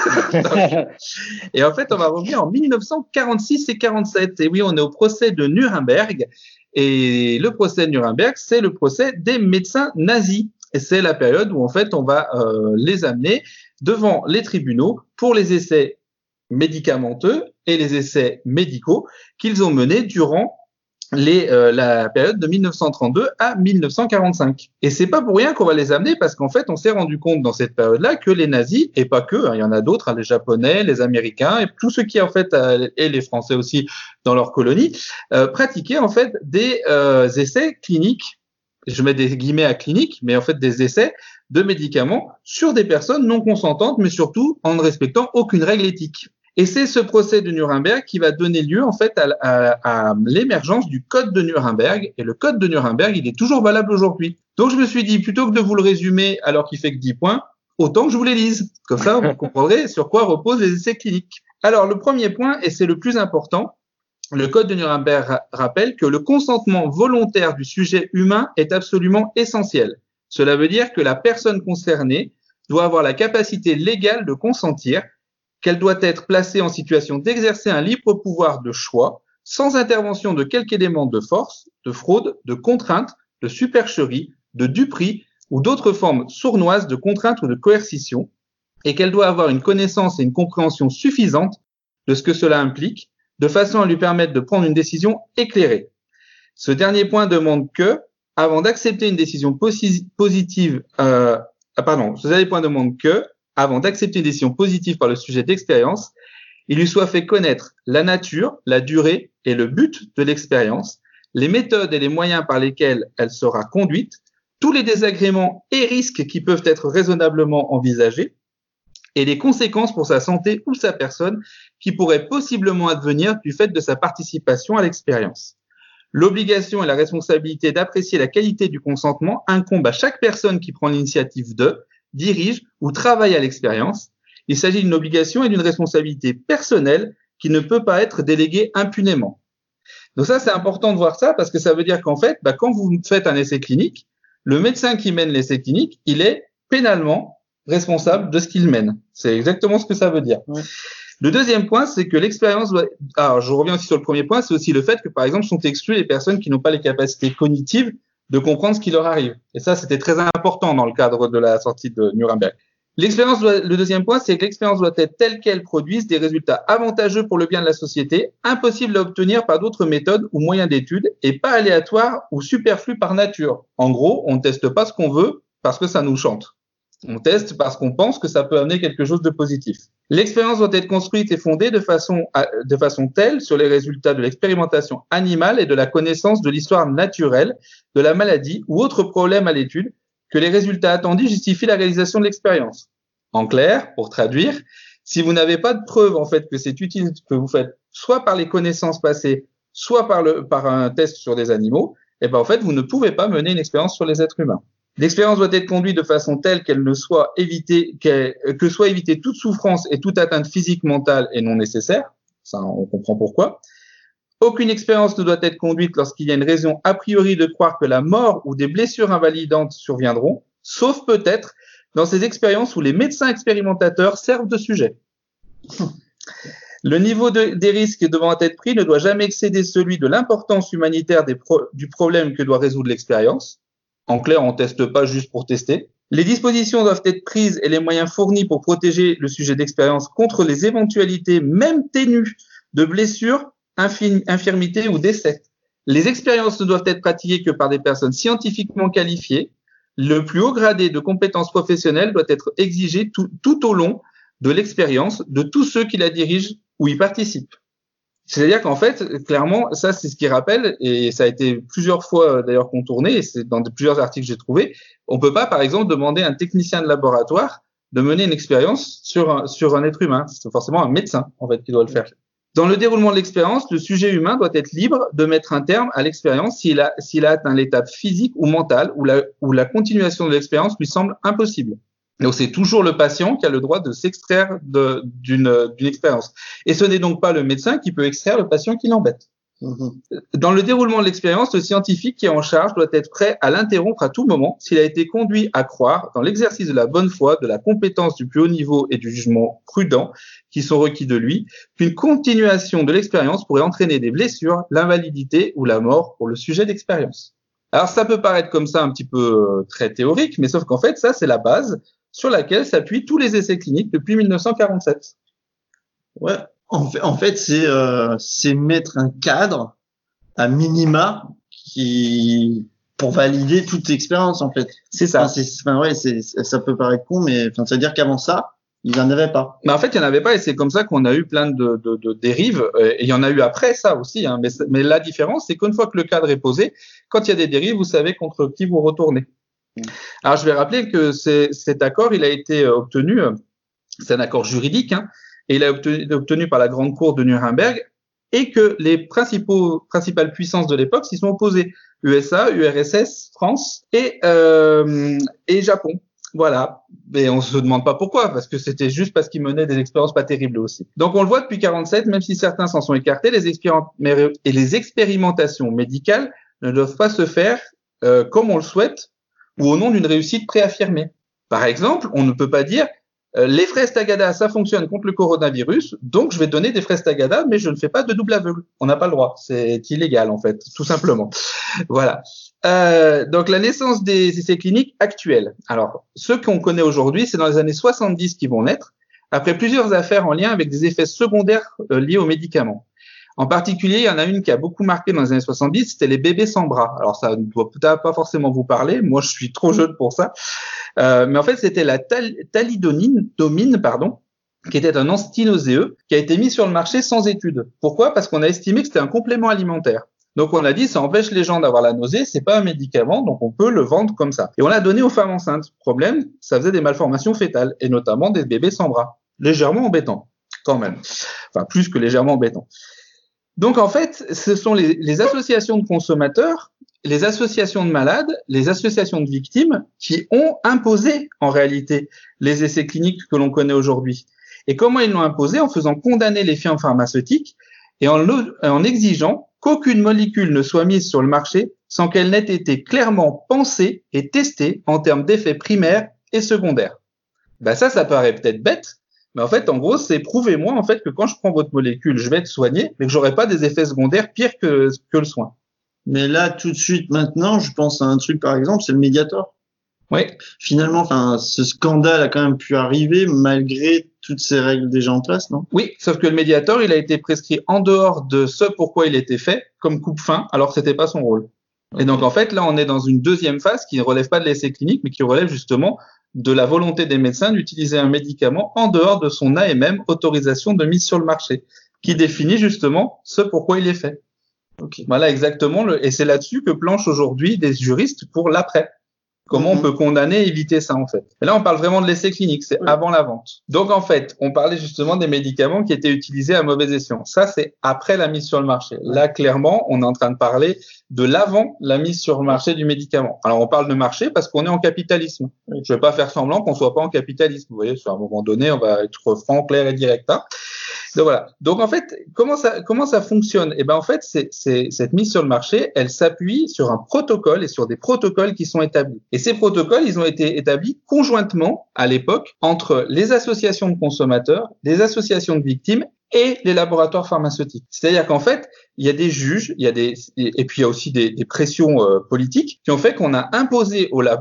Et en fait, on va revenir en 1946 et 47. Et oui, on est au procès de Nuremberg. Et le procès de Nuremberg, c'est le procès des médecins nazis. Et c'est la période où, en fait, on va les amener devant les tribunaux pour les essais médicamenteux et les essais médicaux qu'ils ont menés durant la période de 1932 à 1945. Et c'est pas pour rien qu'on va les amener parce qu'en fait, on s'est rendu compte dans cette période-là que les nazis, et pas que, il y en a d'autres, les Japonais, les Américains, et tous ceux qui, en fait, et les Français aussi dans leurs colonies, pratiquaient, en fait, des essais cliniques. Je mets des guillemets à clinique, mais en fait, des essais de médicaments sur des personnes non consentantes, mais surtout en ne respectant aucune règle éthique. Et c'est ce procès de Nuremberg qui va donner lieu en fait à l'émergence du Code de Nuremberg. Et le Code de Nuremberg, il est toujours valable aujourd'hui. Donc je me suis dit, plutôt que de vous le résumer alors qu'il fait que 10 points, autant que je vous les lise. Comme ça, vous comprendrez sur quoi reposent les essais cliniques. Alors le premier point, et c'est le plus important, le Code de Nuremberg rappelle que le consentement volontaire du sujet humain est absolument essentiel. Cela veut dire que la personne concernée doit avoir la capacité légale de consentir, qu'elle doit être placée en situation d'exercer un libre pouvoir de choix, sans intervention de quelque élément de force, de fraude, de contrainte, de supercherie, de duperie ou d'autres formes sournoises de contrainte ou de coercition, et qu'elle doit avoir une connaissance et une compréhension suffisante de ce que cela implique, de façon à lui permettre de prendre une décision éclairée. Ce dernier point demande que, avant d'accepter une décision positive, avant d'accepter une décision positive par le sujet d'expérience, il lui soit fait connaître la nature, la durée et le but de l'expérience, les méthodes et les moyens par lesquels elle sera conduite, tous les désagréments et risques qui peuvent être raisonnablement envisagés, et les conséquences pour sa santé ou sa personne qui pourraient possiblement advenir du fait de sa participation à l'expérience. L'obligation et la responsabilité d'apprécier la qualité du consentement incombent à chaque personne qui prend l'initiative dirige ou travaille à l'expérience. Il s'agit d'une obligation et d'une responsabilité personnelle qui ne peut pas être déléguée impunément. Donc ça, c'est important de voir ça parce que ça veut dire qu'en fait, quand vous faites un essai clinique, le médecin qui mène l'essai clinique, il est pénalement responsable de ce qu'il mène. C'est exactement ce que ça veut dire. Ouais. Le deuxième point, c'est que l'expérience doit... Alors, je reviens aussi sur le premier point, c'est aussi le fait que, par exemple, sont exclues les personnes qui n'ont pas les capacités cognitives de comprendre ce qui leur arrive. Et ça, c'était très important dans le cadre de la sortie de Nuremberg. Le deuxième point, c'est que l'expérience doit être telle qu'elle produise des résultats avantageux pour le bien de la société, impossibles à obtenir par d'autres méthodes ou moyens d'étude, et pas aléatoires ou superflus par nature. En gros, on ne teste pas ce qu'on veut parce que ça nous chante. On teste parce qu'on pense que ça peut amener quelque chose de positif. L'expérience doit être construite et fondée de façon telle sur les résultats de l'expérimentation animale et de la connaissance de l'histoire naturelle, de la maladie ou autres problèmes à l'étude, que les résultats attendus justifient la réalisation de l'expérience. En clair, pour traduire, si vous n'avez pas de preuve en fait que c'est utile que vous faites soit par les connaissances passées, soit par un test sur des animaux, et en fait vous ne pouvez pas mener une expérience sur les êtres humains. L'expérience doit être conduite de façon telle que soit évitée toute souffrance et toute atteinte physique, mentale et non nécessaire. Ça, on comprend pourquoi. Aucune expérience ne doit être conduite lorsqu'il y a une raison a priori de croire que la mort ou des blessures invalidantes surviendront, sauf peut-être dans ces expériences où les médecins expérimentateurs servent de sujet. Le niveau des risques devant être pris ne doit jamais excéder celui de l'importance humanitaire du problème que doit résoudre l'expérience. En clair, on teste pas juste pour tester. Les dispositions doivent être prises et les moyens fournis pour protéger le sujet d'expérience contre les éventualités, même ténues, de blessures, infirmités ou décès. Les expériences ne doivent être pratiquées que par des personnes scientifiquement qualifiées. Le plus haut gradé de compétences professionnelles doit être exigé tout au long de l'expérience de tous ceux qui la dirigent ou y participent. C'est-à-dire qu'en fait, clairement, ça, c'est ce qui rappelle, et ça a été plusieurs fois d'ailleurs contourné, et c'est dans plusieurs articles que j'ai trouvé, on peut pas, par exemple, demander à un technicien de laboratoire de mener une expérience sur un être humain. C'est forcément un médecin, en fait, qui doit le faire. Dans le déroulement de l'expérience, le sujet humain doit être libre de mettre un terme à l'expérience s'il a atteint l'étape physique ou mentale où la continuation de l'expérience lui semble impossible. Donc, c'est toujours le patient qui a le droit de s'extraire d'une expérience. Et ce n'est donc pas le médecin qui peut extraire le patient qui l'embête. Dans le déroulement de l'expérience, le scientifique qui est en charge doit être prêt à l'interrompre à tout moment s'il a été conduit à croire, dans l'exercice de la bonne foi, de la compétence du plus haut niveau et du jugement prudent qui sont requis de lui, qu'une continuation de l'expérience pourrait entraîner des blessures, l'invalidité ou la mort pour le sujet d'expérience. Alors, ça peut paraître comme ça un petit peu très théorique, mais sauf qu'en fait, ça, c'est la base sur laquelle s'appuient tous les essais cliniques depuis 1947. Ouais, en fait, c'est mettre un cadre à minima pour valider toute expérience, en fait. C'est ça. Ça peut paraître con, mais c'est-à-dire qu'avant ça, il n'y en avait pas. Mais en fait, il n'y en avait pas, et c'est comme ça qu'on a eu plein de dérives, et il y en a eu après ça aussi, hein. Mais la différence, c'est qu'une fois que le cadre est posé, quand il y a des dérives, vous savez contre qui vous retournez. Alors, je vais rappeler que cet accord, il a été obtenu, c'est un accord juridique, hein, et il a été obtenu par la Grande Cour de Nuremberg, et que les principales puissances de l'époque s'y sont opposées. USA, URSS, France et Japon. Voilà. Mais on se demande pas pourquoi, parce que c'était juste parce qu'ils menaient des expériences pas terribles aussi. Donc, on le voit depuis 47, même si certains s'en sont écartés, les expérimentations médicales ne doivent pas se faire comme on le souhaite, ou au nom d'une réussite préaffirmée. Par exemple, on ne peut pas dire les fraises Tagada, ça fonctionne contre le coronavirus, donc je vais donner des fraises Tagada, mais je ne fais pas de double aveugle. On n'a pas le droit, c'est illégal en fait, tout simplement. Voilà. Donc la naissance des essais cliniques actuels. Alors, ceux qu'on connaît aujourd'hui, c'est dans les années 70 qui vont naître, après plusieurs affaires en lien avec des effets secondaires liés aux médicaments. En particulier, il y en a une qui a beaucoup marqué dans les années 70, c'était les bébés sans bras. Alors, ça ne doit peut-être pas forcément vous parler. Moi, je suis trop jeune pour ça. Mais en fait, c'était la thalidomide, qui était un antinoséeux, qui a été mis sur le marché sans étude. Pourquoi? Parce qu'on a estimé que c'était un complément alimentaire. Donc, on a dit, ça empêche les gens d'avoir la nausée, c'est pas un médicament, donc on peut le vendre comme ça. Et on l'a donné aux femmes enceintes. Problème, ça faisait des malformations fétales, et notamment des bébés sans bras. Légèrement embêtant, quand même. Enfin, plus que légèrement embêtant. Donc, en fait, ce sont les associations de consommateurs, les associations de malades, les associations de victimes qui ont imposé, en réalité, les essais cliniques que l'on connaît aujourd'hui. Et comment ils l'ont imposé? En faisant condamner les firmes pharmaceutiques et en exigeant qu'aucune molécule ne soit mise sur le marché sans qu'elle n'ait été clairement pensée et testée en termes d'effets primaires et secondaires. Ça paraît peut-être bête, mais en fait, en gros, c'est prouvez-moi en fait que quand je prends votre molécule, je vais être soigné, mais que j'aurai pas des effets secondaires pires que le soin. Mais là, tout de suite, maintenant, je pense à un truc, par exemple, c'est le Mediator. Oui. Finalement, ce scandale a quand même pu arriver malgré toutes ces règles déjà en place, non? Oui, sauf que le Mediator, il a été prescrit en dehors de ce pourquoi il était fait, comme coupe-fin, alors que c'était pas son rôle. Okay. Et donc, en fait, là, on est dans une deuxième phase qui ne relève pas de l'essai clinique, mais qui relève justement de la volonté des médecins d'utiliser un médicament en dehors de son AMM, autorisation de mise sur le marché, qui définit justement ce pourquoi il est fait. Okay. Voilà exactement, et c'est là-dessus que planchent aujourd'hui des juristes pour l'après. Comment on peut condamner et éviter ça, en fait. Et là, on parle vraiment de l'essai clinique, c'est avant la vente. Donc, en fait, on parlait justement des médicaments qui étaient utilisés à mauvais escient. Ça, c'est après la mise sur le marché. Là, clairement, on est en train de parler de l'avant la mise sur le marché du médicament. Alors, on parle de marché parce qu'on est en capitalisme. Je vais pas faire semblant qu'on soit pas en capitalisme. Vous voyez, sur un moment donné, on va être franc, clair et direct. Hein. Donc voilà. Donc en fait, comment ça fonctionne? Eh ben en fait, cette mise sur le marché, elle s'appuie sur un protocole et sur des protocoles qui sont établis. Et ces protocoles, ils ont été établis conjointement à l'époque entre les associations de consommateurs, les associations de victimes et les laboratoires pharmaceutiques. C'est-à-dire qu'en fait, il y a des juges, et puis il y a aussi des pressions politiques qui ont fait qu'on a imposé aux labos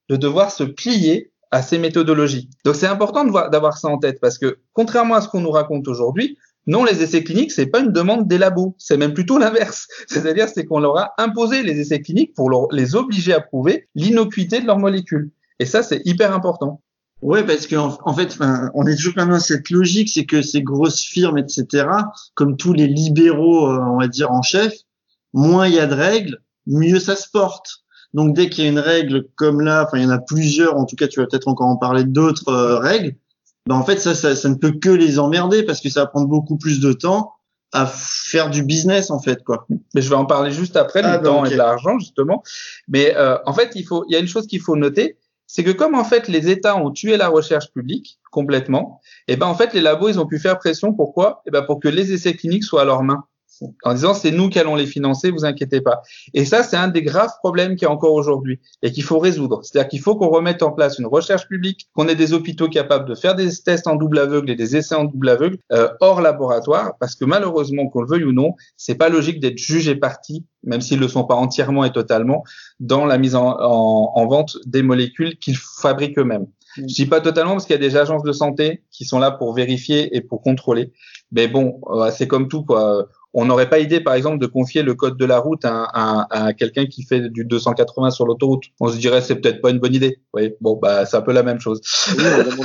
de devoir se plier à ces méthodologies. Donc c'est important d'avoir ça en tête parce que contrairement à ce qu'on nous raconte aujourd'hui, non, les essais cliniques, c'est pas une demande des labos, c'est même plutôt l'inverse. C'est-à-dire, c'est qu'on leur a imposé les essais cliniques pour les obliger à prouver l'innocuité de leurs molécules. Et ça, c'est hyper important. Ouais, parce qu'en fait, on est toujours quand même dans cette logique, c'est que ces grosses firmes, etc., comme tous les libéraux, on va dire, en chef, moins il y a de règles, mieux ça se porte. Donc, dès qu'il y a une règle comme là, il y en a plusieurs, en tout cas, tu vas peut-être encore en parler d'autres règles, en fait, ça ne peut que les emmerder parce que ça va prendre beaucoup plus de temps à faire du business, en fait, quoi. Mais je vais en parler juste après, du temps et de l'argent, justement. Mais en fait, il y a une chose qu'il faut noter, c'est que comme en fait les États ont tué la recherche publique complètement, en fait les labos ils ont pu faire pression. Pourquoi ? Pour que les essais cliniques soient à leurs mains, en disant c'est nous qui allons les financer, vous inquiétez pas. Et ça c'est un des graves problèmes qu'il y a encore aujourd'hui et qu'il faut résoudre. C'est-à-dire qu'il faut qu'on remette en place une recherche publique, qu'on ait des hôpitaux capables de faire des tests en double aveugle et des essais en double aveugle hors laboratoire, parce que malheureusement qu'on le veuille ou non, c'est pas logique d'être juge et partie, même s'ils le sont pas entièrement et totalement, dans la mise en vente des molécules qu'ils fabriquent eux-mêmes. Je dis pas totalement parce qu'il y a des agences de santé qui sont là pour vérifier et pour contrôler. Mais bon, c'est comme tout, quoi. On n'aurait pas idée, par exemple, de confier le code de la route à quelqu'un qui fait du 280 sur l'autoroute. On se dirait, c'est peut-être pas une bonne idée. Oui, bon, c'est un peu la même chose. Oui,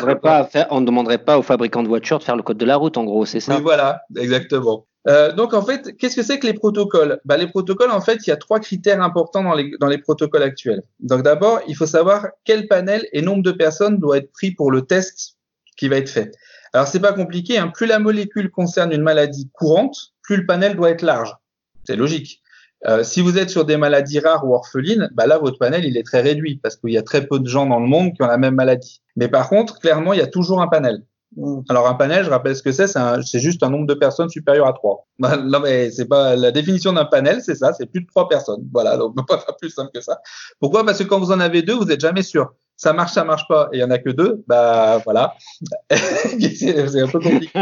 on ne demanderait pas aux fabricants de voitures de faire le code de la route, en gros, c'est ça? Oui, voilà, exactement. Donc, en fait, qu'est-ce que c'est que les protocoles? Les protocoles, en fait, il y a 3 critères importants dans les protocoles actuels. Donc, d'abord, il faut savoir quel panel et nombre de personnes doit être pris pour le test qui va être fait. Alors, c'est pas compliqué, hein. Plus la molécule concerne une maladie courante, plus le panel doit être large. C'est logique. Si vous êtes sur des maladies rares ou orphelines, là, votre panel, il est très réduit parce qu'il y a très peu de gens dans le monde qui ont la même maladie. Mais par contre, clairement, il y a toujours un panel. Alors, un panel, je rappelle ce que c'est juste un nombre de personnes supérieur à 3. Non, mais c'est pas la définition d'un panel, c'est ça, c'est plus de 3 personnes. Voilà, donc on peut pas faire plus simple que ça. Pourquoi? Parce que quand vous en avez 2, vous êtes jamais sûr. Ça marche pas, et il y en a que 2, voilà. C'est un peu compliqué.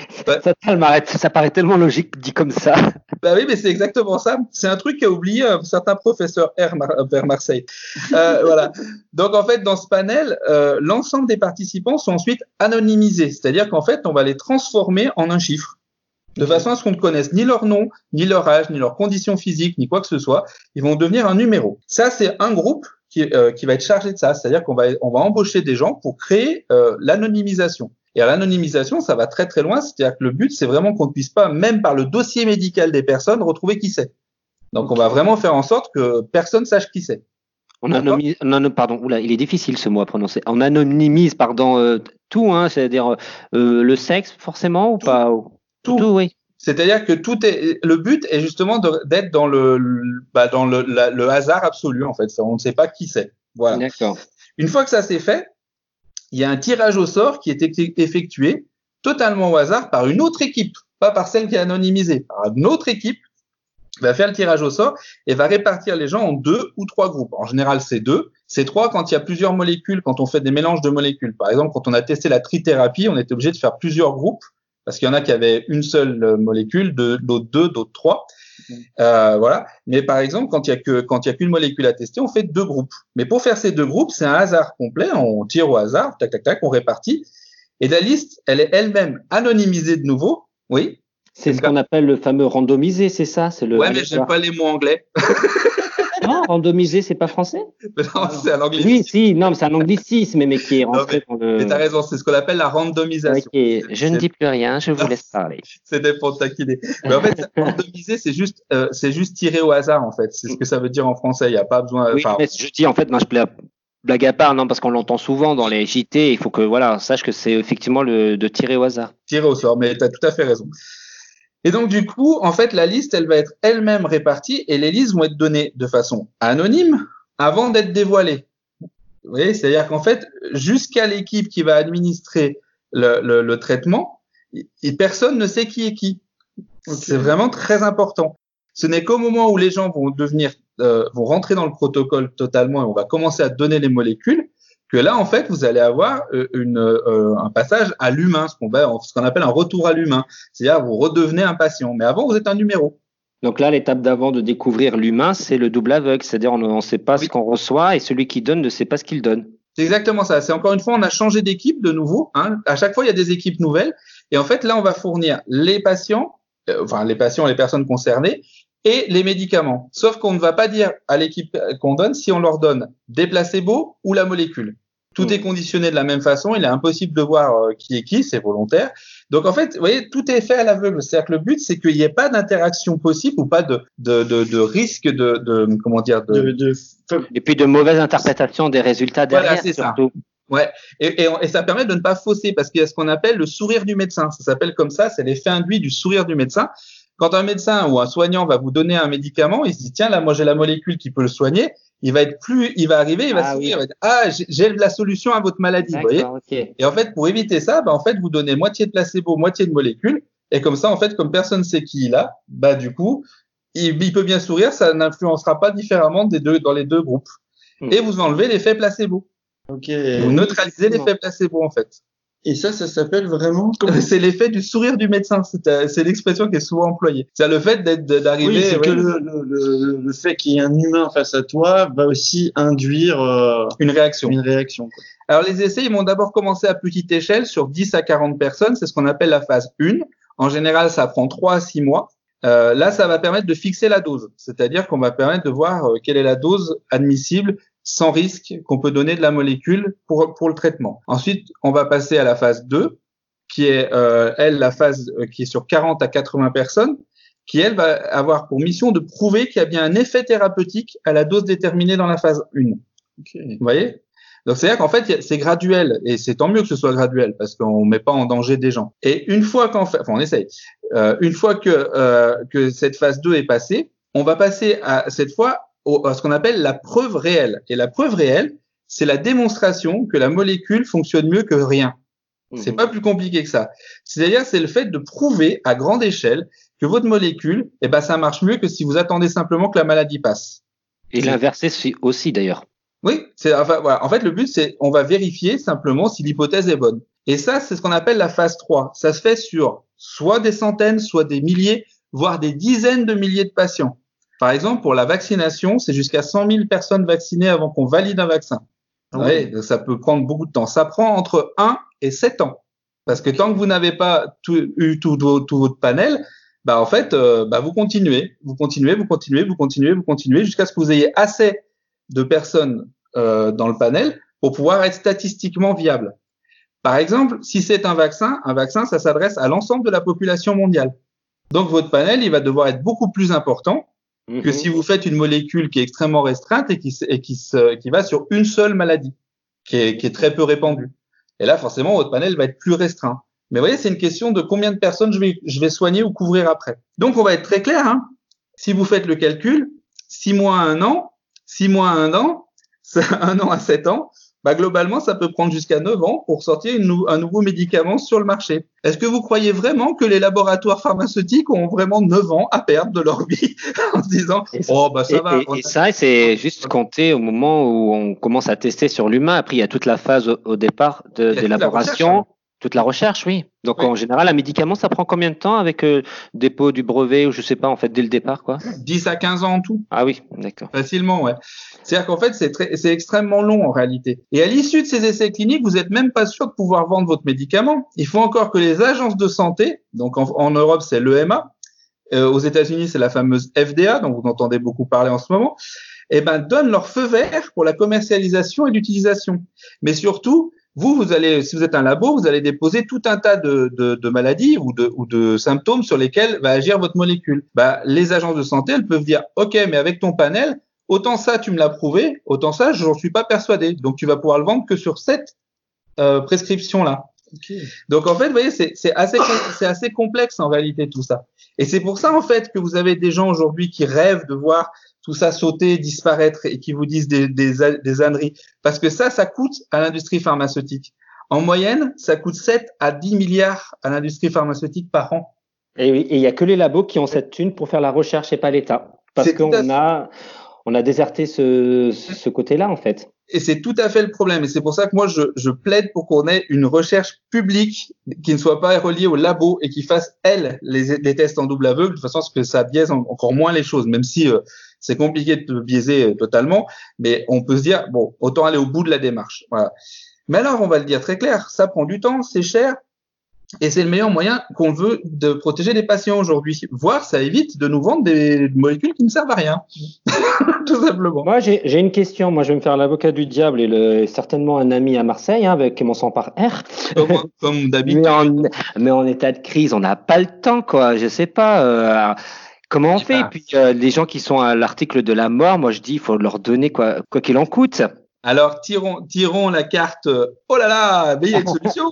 Ça paraît tellement logique dit comme ça. Oui, mais c'est exactement ça. C'est un truc qu'a oublié un certain professeur vers Marseille. Voilà. Donc en fait, dans ce panel, l'ensemble des participants sont ensuite anonymisés, c'est-à-dire qu'en fait, on va les transformer en un chiffre, de façon à ce qu'on ne connaisse ni leur nom, ni leur âge, ni leur condition physique, ni quoi que ce soit. Ils vont devenir un numéro. Ça, c'est un groupe qui va être chargé de ça, c'est-à-dire qu'on va embaucher des gens pour créer l'anonymisation. Et à l'anonymisation, ça va très très loin, c'est-à-dire que le but, c'est vraiment qu'on ne puisse pas, même par le dossier médical des personnes, retrouver qui c'est. Donc on va vraiment faire en sorte que personne sache qui c'est. Il est difficile ce mot à prononcer. On anonymise, tout, hein, c'est-à-dire le sexe forcément ou pas? Tout, oui. C'est-à-dire que le but est justement d'être dans le hasard absolu, en fait. On ne sait pas qui c'est. Voilà. D'accord. Une fois que ça s'est fait, il y a un tirage au sort qui est effectué totalement au hasard par une autre équipe, pas par celle qui est anonymisée. Par une autre équipe va faire le tirage au sort et va répartir les gens en 2 ou 3 groupes. En général, c'est 2. C'est 3 quand il y a plusieurs molécules, quand on fait des mélanges de molécules. Par exemple, quand on a testé la trithérapie, on était obligé de faire plusieurs groupes parce qu'il y en a qui avaient une seule molécule, d'autres 2, d'autres 3. Voilà. Mais par exemple, quand il y a qu'une molécule à tester, on fait 2 groupes. Mais pour faire ces 2 groupes, c'est un hasard complet. On tire au hasard, tac, tac, tac, on répartit. Et la liste, elle est elle-même anonymisée de nouveau. Oui. C'est ce qu'on appelle le fameux randomisé, c'est ça? Ouais, mais j'aime pas les mots anglais. Non, randomisé, c'est pas français? Non, c'est un anglicisme. Oui, si, non, mais c'est un anglicisme, mais qui est rentré dans le... Mais t'as raison, c'est ce qu'on appelle la randomisation. Okay. Je ne dis plus rien, je vous laisse parler. C'était pour taquiner. Mais en fait, randomiser, c'est juste tirer au hasard, en fait. C'est ce que ça veut dire en français. Il n'y a pas besoin. Oui, mais je dis, en fait, blague à part, non, parce qu'on l'entend souvent dans les JT. Il faut que, on sache que c'est effectivement de tirer au hasard. Tirer au sort, mais t'as tout à fait raison. Et donc, du coup, en fait, la liste, elle va être elle-même répartie et les listes vont être données de façon anonyme avant d'être dévoilées. Vous voyez, c'est-à-dire qu'en fait, jusqu'à l'équipe qui va administrer le traitement, personne ne sait qui est qui. Okay. C'est vraiment très important. Ce n'est qu'au moment où les gens vont rentrer dans le protocole totalement et on va commencer à donner les molécules, que là, en fait, vous allez avoir un passage à l'humain, ce qu'on appelle un retour à l'humain. C'est-à-dire, vous redevenez un patient. Mais avant, vous êtes un numéro. Donc là, l'étape d'avant de découvrir l'humain, c'est le double aveugle, c'est-à-dire on ne sait pas ce qu'on reçoit et celui qui donne ne sait pas ce qu'il donne. C'est exactement ça. C'est encore une fois, on a changé d'équipe de nouveau. Hein. À chaque fois, il y a des équipes nouvelles. Et en fait, là, on va fournir les patients, les personnes concernées et les médicaments. Sauf qu'on ne va pas dire à l'équipe qu'on donne si on leur donne des placebos ou la molécule. Tout est conditionné de la même façon. Il est impossible de voir qui est qui, c'est volontaire. Donc en fait, vous voyez, tout est fait à l'aveugle. C'est-à-dire que le but, c'est qu'il n'y ait pas d'interaction possible ou pas de risque et puis de mauvaise interprétation des résultats derrière. Voilà, c'est surtout. Ça. Ouais. Et ça permet de ne pas fausser parce qu'il y a ce qu'on appelle le sourire du médecin. Ça s'appelle comme ça. C'est l'effet induit du sourire du médecin. Quand un médecin ou un soignant va vous donner un médicament, il se dit tiens là, moi j'ai la molécule qui peut le soigner. Il va arriver, il va sourire, il va dire j'ai la solution à votre maladie, vous voyez. Okay. Et en fait, pour éviter ça, en fait, vous donnez moitié de placebo, moitié de molécule, et comme ça, en fait, comme personne sait qui il a, du coup, il peut bien sourire, ça n'influencera pas différemment dans les deux groupes. Et vous enlevez l'effet placebo. Okay. Vous neutralisez l'effet placebo, en fait. Et ça s'appelle vraiment c'est l'effet du sourire du médecin. C'est l'expression qui est souvent employée. C'est le fait d'arriver. Oui, c'est que le fait qu'il y ait un humain face à toi va aussi induire une réaction. Quoi. Alors les essais, ils vont d'abord commencer à petite échelle sur 10 à 40 personnes. C'est ce qu'on appelle la phase 1. En général, ça prend 3 à 6 mois. Là, ça va permettre de fixer la dose. C'est-à-dire qu'on va permettre de voir quelle est la dose admissible sans risque qu'on peut donner de la molécule pour le traitement. Ensuite, on va passer à la phase 2, qui est, la phase qui est sur 40 à 80 personnes, qui, elle, va avoir pour mission de prouver qu'il y a bien un effet thérapeutique à la dose déterminée dans la phase 1. Okay. Vous voyez ? Donc, c'est-à-dire qu'en fait, c'est graduel, et c'est tant mieux que ce soit graduel, parce qu'on met pas en danger des gens. Et une fois on essaye. Une fois que cette phase 2 est passée, on va passer à cette fois à ce qu'on appelle la preuve réelle. Et la preuve réelle, c'est la démonstration que la molécule fonctionne mieux que rien. C'est pas plus compliqué que ça. C'est-à-dire, c'est le fait de prouver à grande échelle que votre molécule, ça marche mieux que si vous attendez simplement que la maladie passe. Et l'inverser aussi, d'ailleurs. Oui, voilà. En fait, le but, c'est, on va vérifier simplement si l'hypothèse est bonne. Et ça, c'est ce qu'on appelle la phase 3. Ça se fait sur soit des centaines, soit des milliers, voire des dizaines de milliers de patients. Par exemple, pour la vaccination, c'est jusqu'à 100 000 personnes vaccinées avant qu'on valide un vaccin. Ouais, donc ça peut prendre beaucoup de temps. Ça prend entre 1 et 7 ans. Parce que tant que vous n'avez pas eu tout votre panel, en fait, vous continuez jusqu'à ce que vous ayez assez de personnes dans le panel pour pouvoir être statistiquement viable. Par exemple, si c'est un vaccin, ça s'adresse à l'ensemble de la population mondiale. Donc, votre panel, il va devoir être beaucoup plus important que si vous faites une molécule qui est extrêmement restreinte et qui va sur une seule maladie, qui est très peu répandue. Et là, forcément, votre panel va être plus restreint. Mais vous voyez, c'est une question de combien de personnes je vais soigner ou couvrir après. Donc, on va être très clair, hein. Si vous faites le calcul, 6 mois à 1 an, 6 mois à 1 an, 1 an à 7 ans, globalement, ça peut prendre jusqu'à 9 ans pour sortir un nouveau médicament sur le marché. Est-ce que vous croyez vraiment que les laboratoires pharmaceutiques ont vraiment 9 ans à perdre de leur vie en se disant ça va. Et ça, c'est juste compté au moment où on commence à tester sur l'humain. Après, il y a toute la phase au départ d'élaboration. Toute la recherche, oui. Donc, en général, un médicament, ça prend combien de temps avec dépôt du brevet ou je sais pas, en fait, dès le départ, quoi? 10 à 15 ans en tout. Ah oui, d'accord. Facilement, ouais. C'est-à-dire qu'en fait, c'est extrêmement long en réalité. Et à l'issue de ces essais cliniques, vous êtes même pas sûr de pouvoir vendre votre médicament. Il faut encore que les agences de santé, donc en Europe, c'est l'EMA, aux États-Unis, c'est la fameuse FDA, dont vous entendez beaucoup parler en ce moment, donnent leur feu vert pour la commercialisation et l'utilisation. Mais surtout, vous allez, si vous êtes un labo, vous allez déposer tout un tas de maladies ou de symptômes sur lesquels va agir votre molécule. Les agences de santé, elles peuvent dire, OK, mais avec ton panel, autant ça, tu me l'as prouvé, autant ça, j'en suis pas persuadé. Donc, tu vas pouvoir le vendre que sur cette prescription-là. Okay. Donc, en fait, vous voyez, c'est assez complexe en réalité tout ça. Et c'est pour ça, en fait, que vous avez des gens aujourd'hui qui rêvent de voir tout ça sauter, disparaître et qui vous disent des âneries. Parce que ça coûte à l'industrie pharmaceutique. En moyenne, ça coûte 7 à 10 milliards à l'industrie pharmaceutique par an. Et oui, et il y a que les labos qui ont cette thune pour faire la recherche et pas l'État. Parce qu'on a déserté ce côté-là, en fait. Et c'est tout à fait le problème. Et c'est pour ça que moi, je plaide pour qu'on ait une recherche publique qui ne soit pas reliée au labo et qui fasse, les tests en double aveugle, de toute façon, parce que ça biaise encore moins les choses, même si c'est compliqué de biaiser totalement. Mais on peut se dire, bon, autant aller au bout de la démarche. Voilà. Mais alors, on va le dire très clair, ça prend du temps, c'est cher. Et c'est le meilleur moyen qu'on veut de protéger les patients aujourd'hui. Voire, ça évite de nous vendre des molécules qui ne servent à rien. Tout simplement. Moi, j'ai une question. Moi, je vais me faire l'avocat du diable et certainement un ami à Marseille, avec commençant par R. Comme d'habitude. Mais en état de crise, on n'a pas le temps, quoi. Je sais pas. Comment on fait? Et puis, les gens qui sont à l'article de la mort, moi, je dis, il faut leur donner quoi qu'il en coûte. Alors, tirons la carte. Oh là là, mais il y a une solution.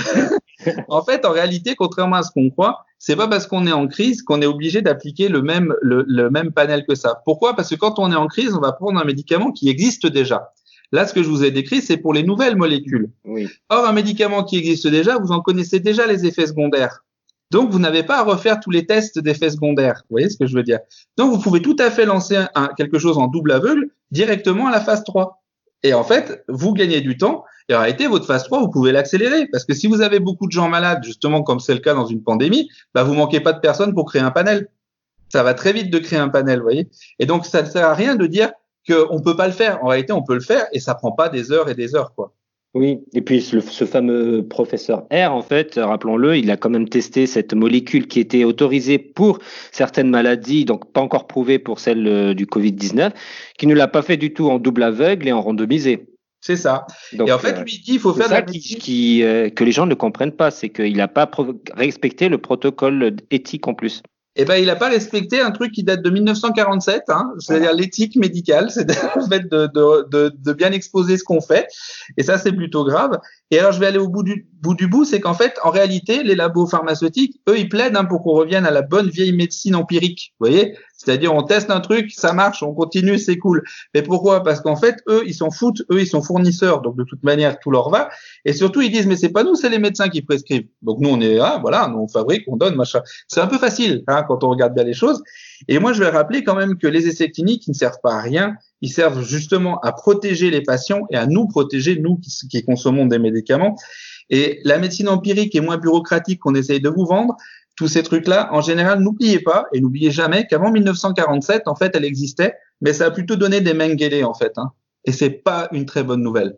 En fait, en réalité, contrairement à ce qu'on croit, c'est pas parce qu'on est en crise qu'on est obligé d'appliquer le même panel que ça. Pourquoi? Parce que quand on est en crise, on va prendre un médicament qui existe déjà. Là, ce que je vous ai décrit, c'est pour les nouvelles molécules. Oui. Or, un médicament qui existe déjà, vous en connaissez déjà les effets secondaires. Donc, vous n'avez pas à refaire tous les tests d'effets secondaires. Vous voyez ce que je veux dire? Donc, vous pouvez tout à fait lancer quelque chose en double aveugle directement à la phase 3. Et en fait, vous gagnez du temps. Et en réalité, votre phase 3, vous pouvez l'accélérer. Parce que si vous avez beaucoup de gens malades, justement, comme c'est le cas dans une pandémie, bah, vous manquez pas de personnes pour créer un panel. Ça va très vite de créer un panel, vous voyez. Et donc, ça ne sert à rien de dire qu'on peut pas le faire. En réalité, on peut le faire et ça prend pas des heures et des heures, quoi. Oui, et puis ce fameux professeur R, en fait, rappelons-le, il a quand même testé cette molécule qui était autorisée pour certaines maladies, donc pas encore prouvée pour celle du Covid-19, qui ne l'a pas fait du tout en double aveugle et en randomisé. C'est ça. Donc, et en fait, lui, il dit qu'il faut faire ça que les gens ne comprennent pas, c'est qu'il n'a pas respecté le protocole éthique en plus. Eh ben, il n'a pas respecté un truc qui date de 1947, c'est-à-dire l'éthique médicale, c'est le fait de bien exposer ce qu'on fait. Et ça, c'est plutôt grave. Et alors, je vais aller au bout du bout, c'est qu'en fait, en réalité, les labos pharmaceutiques, eux, ils plaident pour qu'on revienne à la bonne vieille médecine empirique. Vous voyez? C'est-à-dire, on teste un truc, ça marche, on continue, c'est cool. Mais pourquoi? Parce qu'en fait, eux, ils s'en foutent, eux, ils sont fournisseurs, donc de toute manière, tout leur va. Et surtout, ils disent, mais c'est pas nous, c'est les médecins qui prescrivent. Donc nous, on est là, voilà, nous, on fabrique, on donne, machin. C'est un peu facile, quand on regarde bien les choses. Et moi, je vais rappeler quand même que les essais cliniques, ils ne servent pas à rien. Ils servent justement à protéger les patients et à nous protéger, nous qui consommons des médicaments. Et la médecine empirique est moins bureaucratique qu'on essaye de vous vendre. Tous ces trucs-là, en général, n'oubliez pas et n'oubliez jamais qu'avant 1947, en fait, elle existait, mais ça a plutôt donné des Mengele, en fait. Et c'est pas une très bonne nouvelle.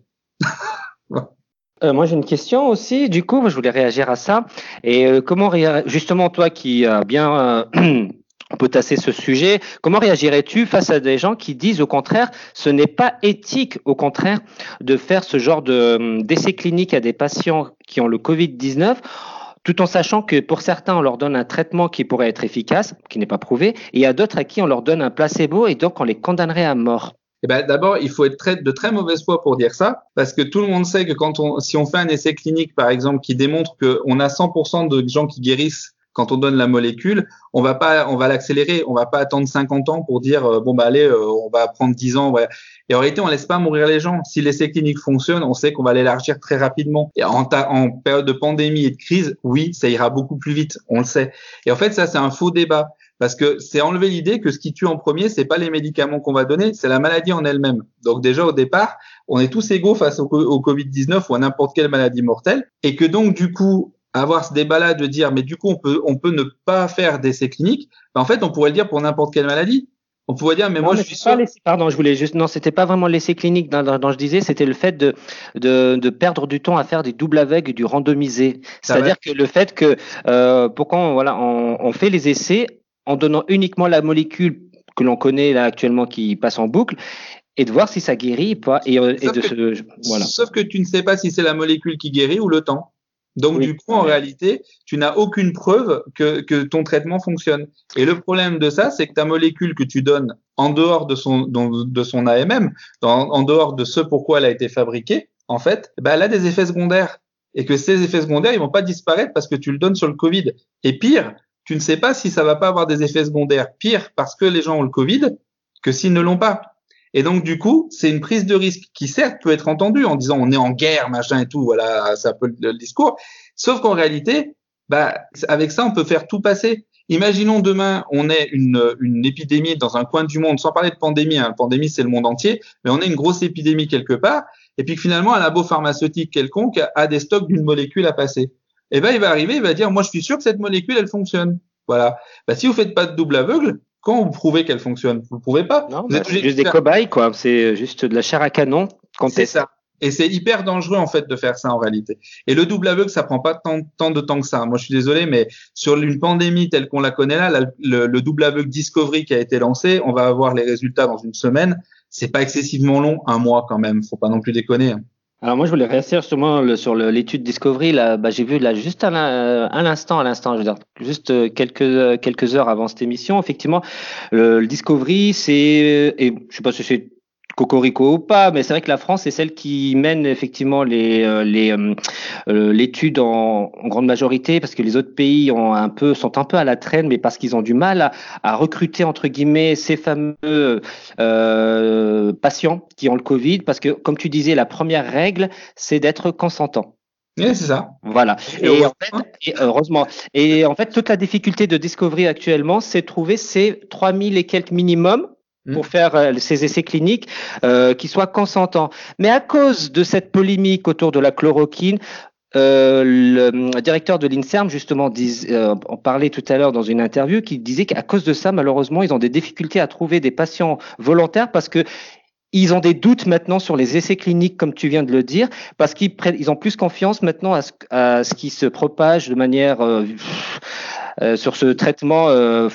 Moi, j'ai une question aussi. Du coup, je voulais réagir à ça. Et comment justement, toi qui as bien potassé ce sujet, comment réagirais-tu face à des gens qui disent au contraire, ce n'est pas éthique, au contraire, de faire ce genre d'essais cliniques à des patients qui ont le Covid-19, tout en sachant que pour certains, on leur donne un traitement qui pourrait être efficace, qui n'est pas prouvé, et il y a d'autres à qui on leur donne un placebo et donc on les condamnerait à mort. Eh ben, d'abord, il faut être de très mauvaise foi pour dire ça, parce que tout le monde sait que si on fait un essai clinique, par exemple, qui démontre qu'on a 100% de gens qui guérissent quand on donne la molécule, on va l'accélérer, on va pas attendre 50 ans pour dire, allez, on va prendre 10 ans, ouais. Et en réalité, on laisse pas mourir les gens. Si l'essai clinique fonctionne, on sait qu'on va l'élargir très rapidement. Et en période de pandémie et de crise, oui, ça ira beaucoup plus vite, on le sait. Et en fait, ça, c'est un faux débat. Parce que c'est enlever l'idée que ce qui tue en premier, c'est pas les médicaments qu'on va donner, c'est la maladie en elle-même. Donc déjà au départ, on est tous égaux face au Covid-19 ou à n'importe quelle maladie mortelle, et que donc du coup avoir ce débat-là de dire mais du coup on peut ne pas faire d'essais cliniques, en fait on pourrait le dire pour n'importe quelle maladie. On pourrait dire mais moi je suis sûr. Pardon, je voulais juste c'était pas vraiment l'essai clinique dont je disais, c'était le fait de perdre du temps à faire des doubles aveugles et du randomisé. C'est-à-dire que le fait que pourquoi on fait les essais en donnant uniquement la molécule que l'on connaît là actuellement qui passe en boucle et de voir si ça guérit ou pas. Sauf que tu ne sais pas si c'est la molécule qui guérit ou le temps. Donc du coup, en réalité, tu n'as aucune preuve que ton traitement fonctionne. Et le problème de ça, c'est que ta molécule que tu donnes en dehors de son AMM, en dehors de ce pourquoi elle a été fabriquée, en fait, elle a des effets secondaires. Et que ces effets secondaires, ils vont pas disparaître parce que tu le donnes sur le Covid. Et pire, tu ne sais pas si ça va pas avoir des effets secondaires pires parce que les gens ont le Covid que s'ils ne l'ont pas. Et donc, du coup, c'est une prise de risque qui, certes, peut être entendue en disant on est en guerre, machin et tout, voilà, c'est un peu le discours. Sauf qu'en réalité, avec ça, on peut faire tout passer. Imaginons demain, on ait une épidémie dans un coin du monde, sans parler de pandémie, hein. Pandémie, c'est le monde entier, mais on a une grosse épidémie quelque part, et puis que finalement, un labo pharmaceutique quelconque a des stocks d'une molécule à passer. Eh ben, il va arriver, il va dire, moi, je suis sûr que cette molécule, elle fonctionne. Voilà. Bah, si vous faites pas de double aveugle, quand vous prouvez qu'elle fonctionne, vous le prouvez pas. Non, vous êtes c'est juste des cobayes, quoi. C'est juste de la chair à canon. C'est ça. Et c'est hyper dangereux, en fait, de faire ça, en réalité. Et le double aveugle, ça prend pas tant de temps que ça. Moi, je suis désolé, mais sur une pandémie telle qu'on la connaît là, le double aveugle Discovery qui a été lancé, on va avoir les résultats dans une semaine. C'est pas excessivement long, un mois quand même. Faut pas non plus déconner. Alors moi, je voulais réagir justement sur l'étude Discovery. Là, j'ai vu là juste à l'instant, je veux dire, juste quelques heures avant cette émission. Effectivement, le Discovery, et je sais pas si c'est cocorico ou pas, mais c'est vrai que la France est celle qui mène effectivement l'étude en grande majorité, parce que les autres pays sont un peu à la traîne, mais parce qu'ils ont du mal à recruter entre guillemets ces fameux patients qui ont le Covid, parce que comme tu disais, la première règle, c'est d'être consentant. Oui, c'est ça. Voilà. Heureusement. Et en fait, toute la difficulté de Discovery actuellement, c'est de trouver ces 3000 et quelques minimum pour faire ces essais cliniques qui soient consentants. Mais à cause de cette polémique autour de la chloroquine, le directeur de l'INSERM, justement, en parlait tout à l'heure dans une interview, qui disait qu'à cause de ça, malheureusement, ils ont des difficultés à trouver des patients volontaires parce que ils ont des doutes maintenant sur les essais cliniques, comme tu viens de le dire, parce qu'ils ont plus confiance maintenant à ce qui se propage de manière sur ce traitement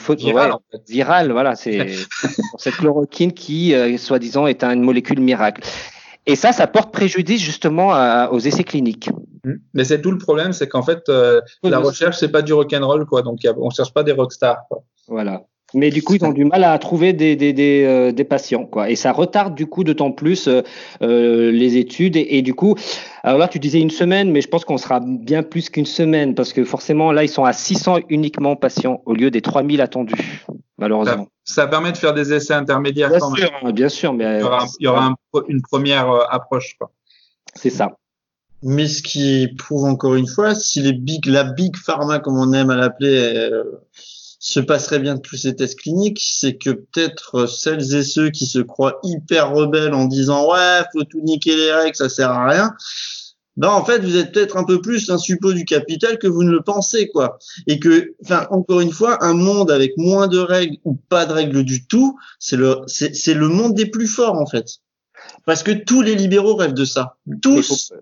viral. Voilà, c'est cette chloroquine qui, soi-disant, est une molécule miracle. Et ça porte préjudice justement aux essais cliniques. Mais c'est tout le problème, c'est qu'en fait, la recherche, c'est pas du rock'n'roll, quoi. Donc, on cherche pas des rockstars, quoi. Voilà. Mais du coup, ils ont du mal à trouver des patients, quoi. Et ça retarde du coup d'autant plus les études. Et du coup, alors là, tu disais une semaine, mais je pense qu'on sera bien plus qu'une semaine, parce que forcément, là, ils sont à 600 uniquement patients au lieu des 3000 attendus, malheureusement. Ça permet de faire des essais intermédiaires quand même. Bien sûr, mais il y aura une première approche, quoi. C'est ça. Mais ce qui prouve encore une fois, si la big pharma, comme on aime à l'appeler, se passerait bien de tous ces tests cliniques, c'est que peut-être celles et ceux qui se croient hyper rebelles en disant ouais, faut tout niquer les règles, ça sert à rien. Ben en fait, vous êtes peut-être un peu plus un suppôt du capital que vous ne le pensez, quoi. Et que, enfin, encore une fois, un monde avec moins de règles ou pas de règles du tout, c'est le monde des plus forts, en fait. Parce que tous les libéraux rêvent de ça. Tous.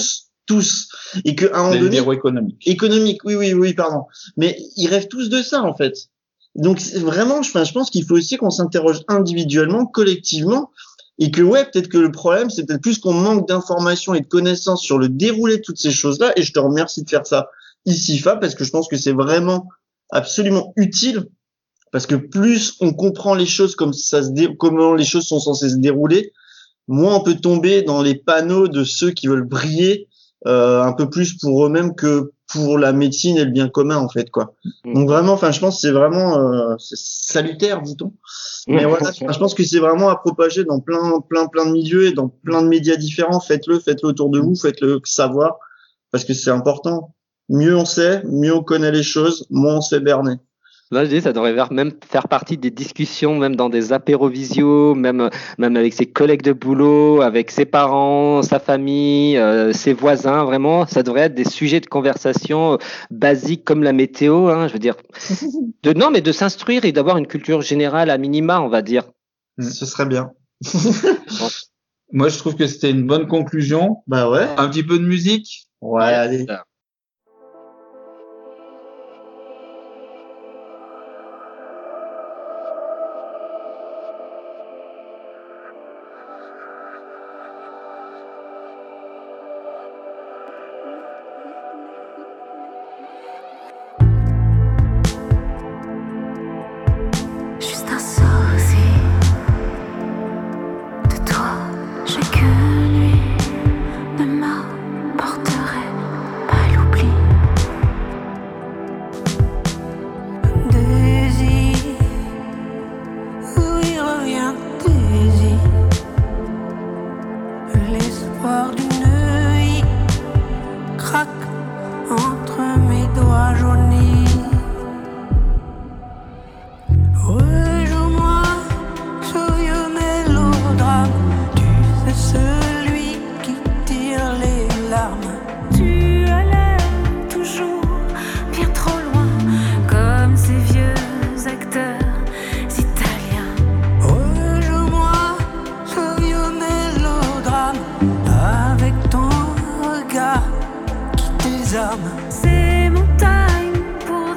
Et que, à un moment donné. Les libéraux économiques. Oui, pardon. Mais ils rêvent tous de ça, en fait. Donc, vraiment, je pense qu'il faut aussi qu'on s'interroge individuellement, collectivement. Et que, ouais, peut-être que le problème, c'est peut-être plus qu'on manque d'informations et de connaissances sur le déroulé de toutes ces choses-là. Et je te remercie de faire ça ici, Fab, parce que je pense que c'est vraiment absolument utile. Parce que plus on comprend les choses comment les choses sont censées se dérouler, moins on peut tomber dans les panneaux de ceux qui veulent briller un peu plus pour eux-mêmes que pour la médecine et le bien commun, en fait, quoi. Donc vraiment, enfin, je pense que c'est vraiment c'est salutaire, dit-on. Mais voilà, je pense que c'est vraiment à propager dans plein de milieux et dans plein de médias différents. Faites-le autour de vous, faites-le savoir, parce que c'est important. Mieux on sait, mieux on connaît les choses, moins on se fait berner. Là, je dis, ça devrait même faire partie des discussions, même dans des apérovisio, même avec ses collègues de boulot, avec ses parents, sa famille, ses voisins. Vraiment, ça devrait être des sujets de conversation basiques comme la météo. Hein, je veux dire, mais de s'instruire et d'avoir une culture générale à minima, on va dire. Ce serait bien. Moi, je trouve que c'était une bonne conclusion. Bah ouais. Un petit peu de musique. Ouais, allez.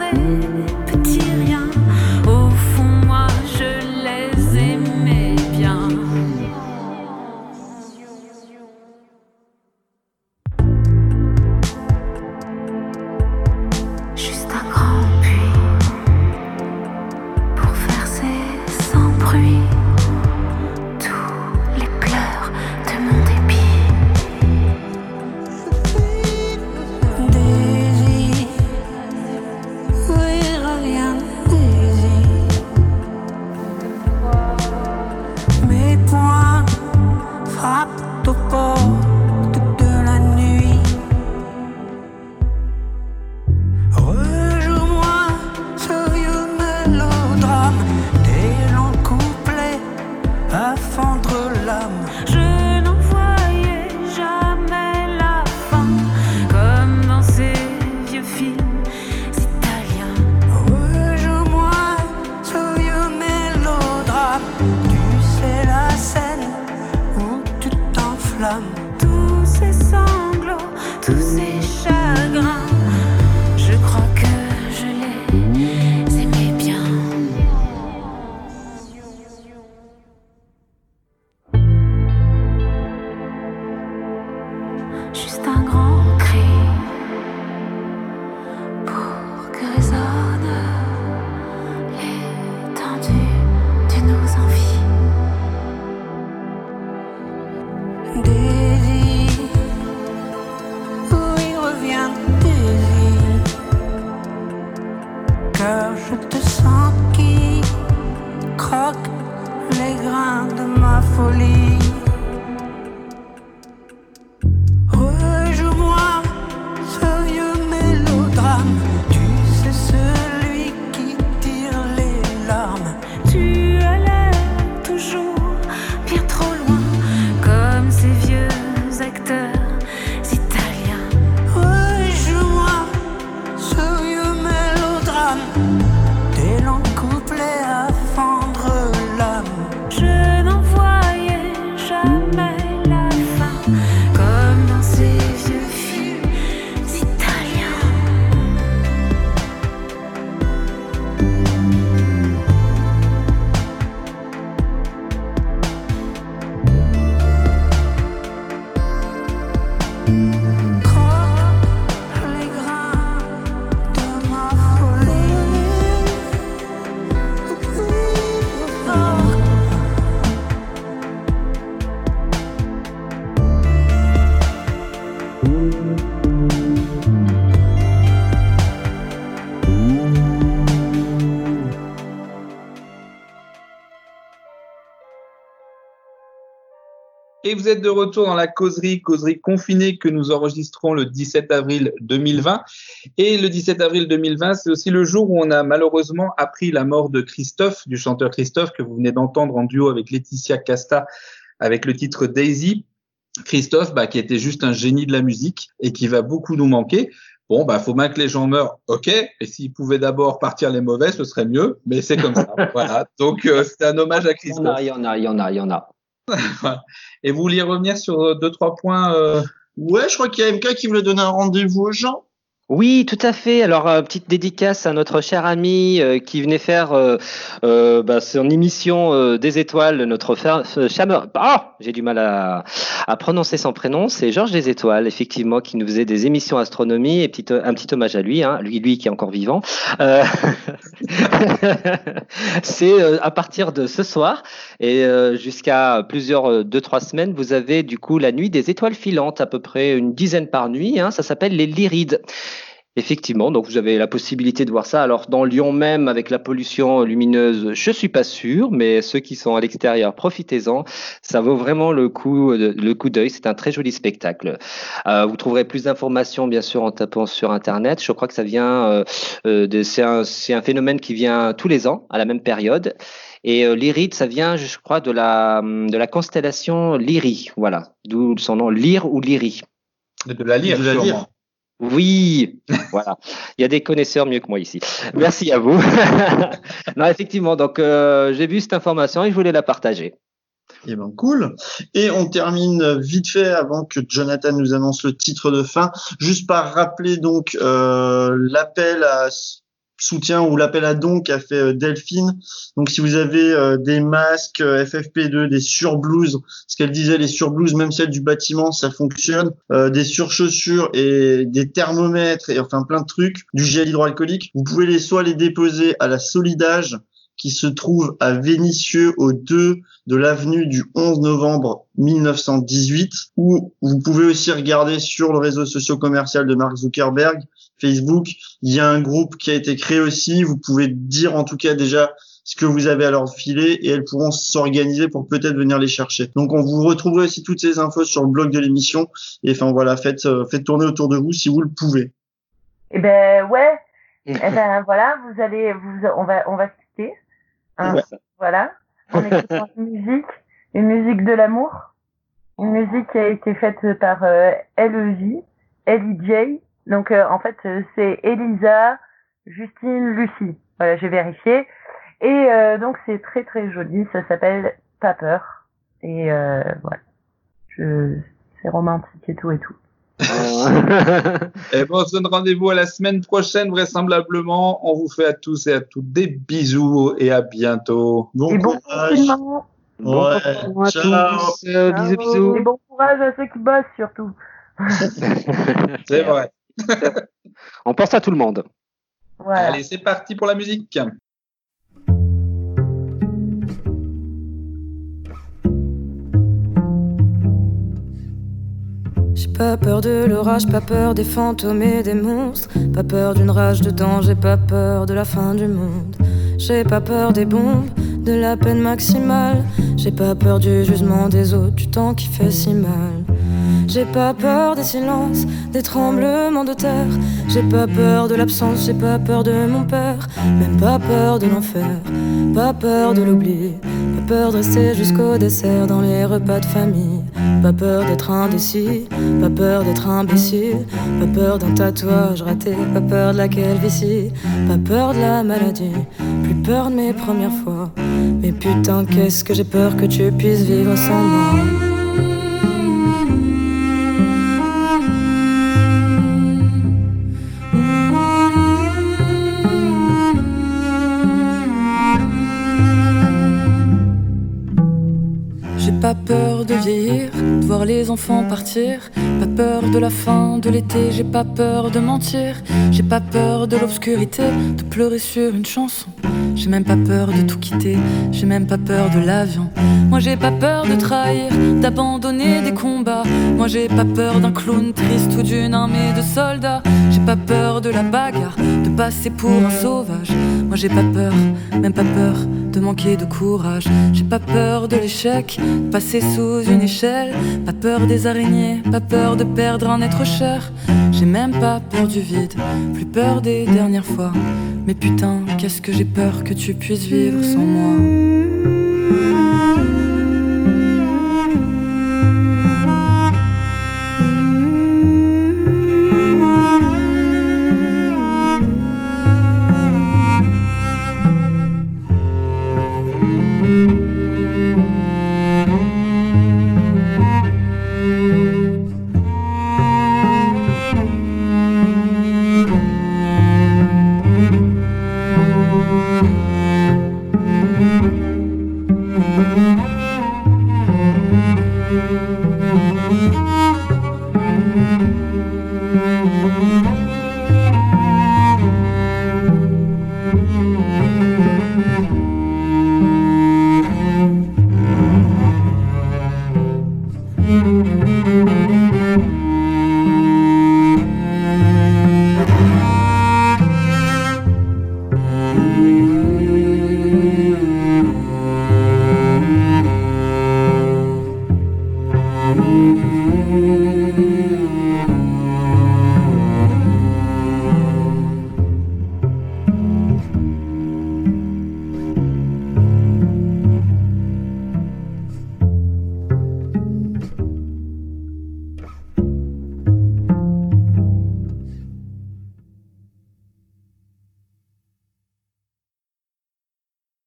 Et vous êtes de retour dans la causerie confinée que nous enregistrons le 17 avril 2020. Et le 17 avril 2020, c'est aussi le jour où on a malheureusement appris la mort de Christophe, du chanteur Christophe, que vous venez d'entendre en duo avec Laetitia Casta, avec le titre Daisy. Christophe, qui était juste un génie de la musique et qui va beaucoup nous manquer. Bon, faut bien que les gens meurent, ok. Et s'ils pouvaient d'abord partir les mauvais, ce serait mieux. Mais c'est comme ça, voilà. Donc, c'est un hommage à Christophe. Il y en a. Et vous vouliez revenir sur 2-3 points Ouais, je crois qu'il y a MK qui voulait donner un rendez-vous aux gens. Oui, tout à fait. Alors, petite dédicace à notre cher ami qui venait faire son émission des étoiles, notre chameur. J'ai du mal à prononcer son prénom. C'est Georges des Étoiles, effectivement, qui nous faisait des émissions astronomie et un petit hommage à lui, hein, lui qui est encore vivant. C'est à partir de ce soir et jusqu'à 2-3 semaines, vous avez du coup la nuit des étoiles filantes, à peu près une dizaine par nuit. Hein, ça s'appelle les Lyrides. Effectivement, donc vous avez la possibilité de voir ça. Alors dans Lyon même, avec la pollution lumineuse, je suis pas sûr, mais ceux qui sont à l'extérieur, profitez-en. Ça vaut vraiment le coup d'œil. C'est un très joli spectacle. Vous trouverez plus d'informations bien sûr en tapant sur Internet. Je crois que ça vient c'est un phénomène qui vient tous les ans à la même période. Et l'Iride, ça vient, je crois, de la constellation Lyrie. Voilà, d'où son nom, Lyre ou Lyrie. De la lyre, sûrement. Oui, voilà. Il y a des connaisseurs mieux que moi ici. Merci à vous. Non, effectivement, donc j'ai vu cette information et je voulais la partager. Eh ben cool. Et on termine vite fait avant que Jonathan nous annonce le titre de fin, juste par rappeler donc l'appel à soutien ou l'appel à dons qu'a fait Delphine. Donc si vous avez des masques FFP2, des surblouses, ce qu'elle disait, les surblouses, même celles du bâtiment, ça fonctionne, des surchaussures et des thermomètres et enfin plein de trucs, du gel hydroalcoolique, vous pouvez soit les déposer à la Solidage qui se trouve à Vénissieux au 2 de l'avenue du 11 novembre 1918, ou vous pouvez aussi regarder sur le réseau socio-commercial de Mark Zuckerberg, Facebook, il y a un groupe qui a été créé aussi, vous pouvez dire en tout cas déjà ce que vous avez à leur filer et elles pourront s'organiser pour peut-être venir les chercher. Donc on vous retrouverez aussi toutes ces infos sur le blog de l'émission et enfin voilà, faites tourner autour de vous si vous le pouvez. Eh ben ouais, eh ben voilà, on va se quitter. Hein, ouais. Voilà, on écoute une musique de l'amour, une musique qui a été faite par LEJ. Donc en fait c'est Elisa, Justine, Lucie. Voilà, j'ai vérifié. Et donc c'est très très joli, ça s'appelle Pas peur. Et voilà, c'est romantique et tout et tout. Et bon, on se donne rendez-vous à la semaine prochaine vraisemblablement. On vous fait à tous et à toutes des bisous et à bientôt. Bon courage. Ouais, ciao. Bisous. Et bon courage à ceux qui bossent surtout. C'est vrai. On pense à tout le monde. Voilà. Allez, c'est parti pour la musique. J'ai pas peur de l'orage, pas peur des fantômes et des monstres, pas peur d'une rage de danger, pas peur de la fin du monde. J'ai pas peur des bombes, de la peine maximale. J'ai pas peur du jugement des autres, du temps qui fait si mal. J'ai pas peur des silences, des tremblements de terre. J'ai pas peur de l'absence, j'ai pas peur de mon père. Même pas peur de l'enfer, pas peur de l'oubli. Pas peur de rester jusqu'au dessert dans les repas de famille. Pas peur d'être indécis, pas peur d'être imbécile. Pas peur d'un tatouage raté, pas peur de la calvitie. Pas peur de la maladie, plus peur de mes premières fois. Mais putain qu'est-ce que j'ai peur que tu puisses vivre sans moi. J'ai pas peur de vieillir, de voir les enfants partir. Pas peur de la fin de l'été, j'ai pas peur de mentir. J'ai pas peur de l'obscurité, de pleurer sur une chanson. J'ai même pas peur de tout quitter, j'ai même pas peur de l'avion. Moi j'ai pas peur de trahir, d'abandonner des combats. Moi j'ai pas peur d'un clown triste ou d'une armée de soldats. J'ai pas peur de la bagarre, de passer pour un sauvage. Moi j'ai pas peur, même pas peur de manquer de courage. J'ai pas peur de l'échec, passer sous une échelle. Pas peur des araignées, pas peur de perdre un être cher. J'ai même pas peur du vide, plus peur des dernières fois. Mais putain, qu'est-ce que j'ai peur que tu puisses vivre sans moi.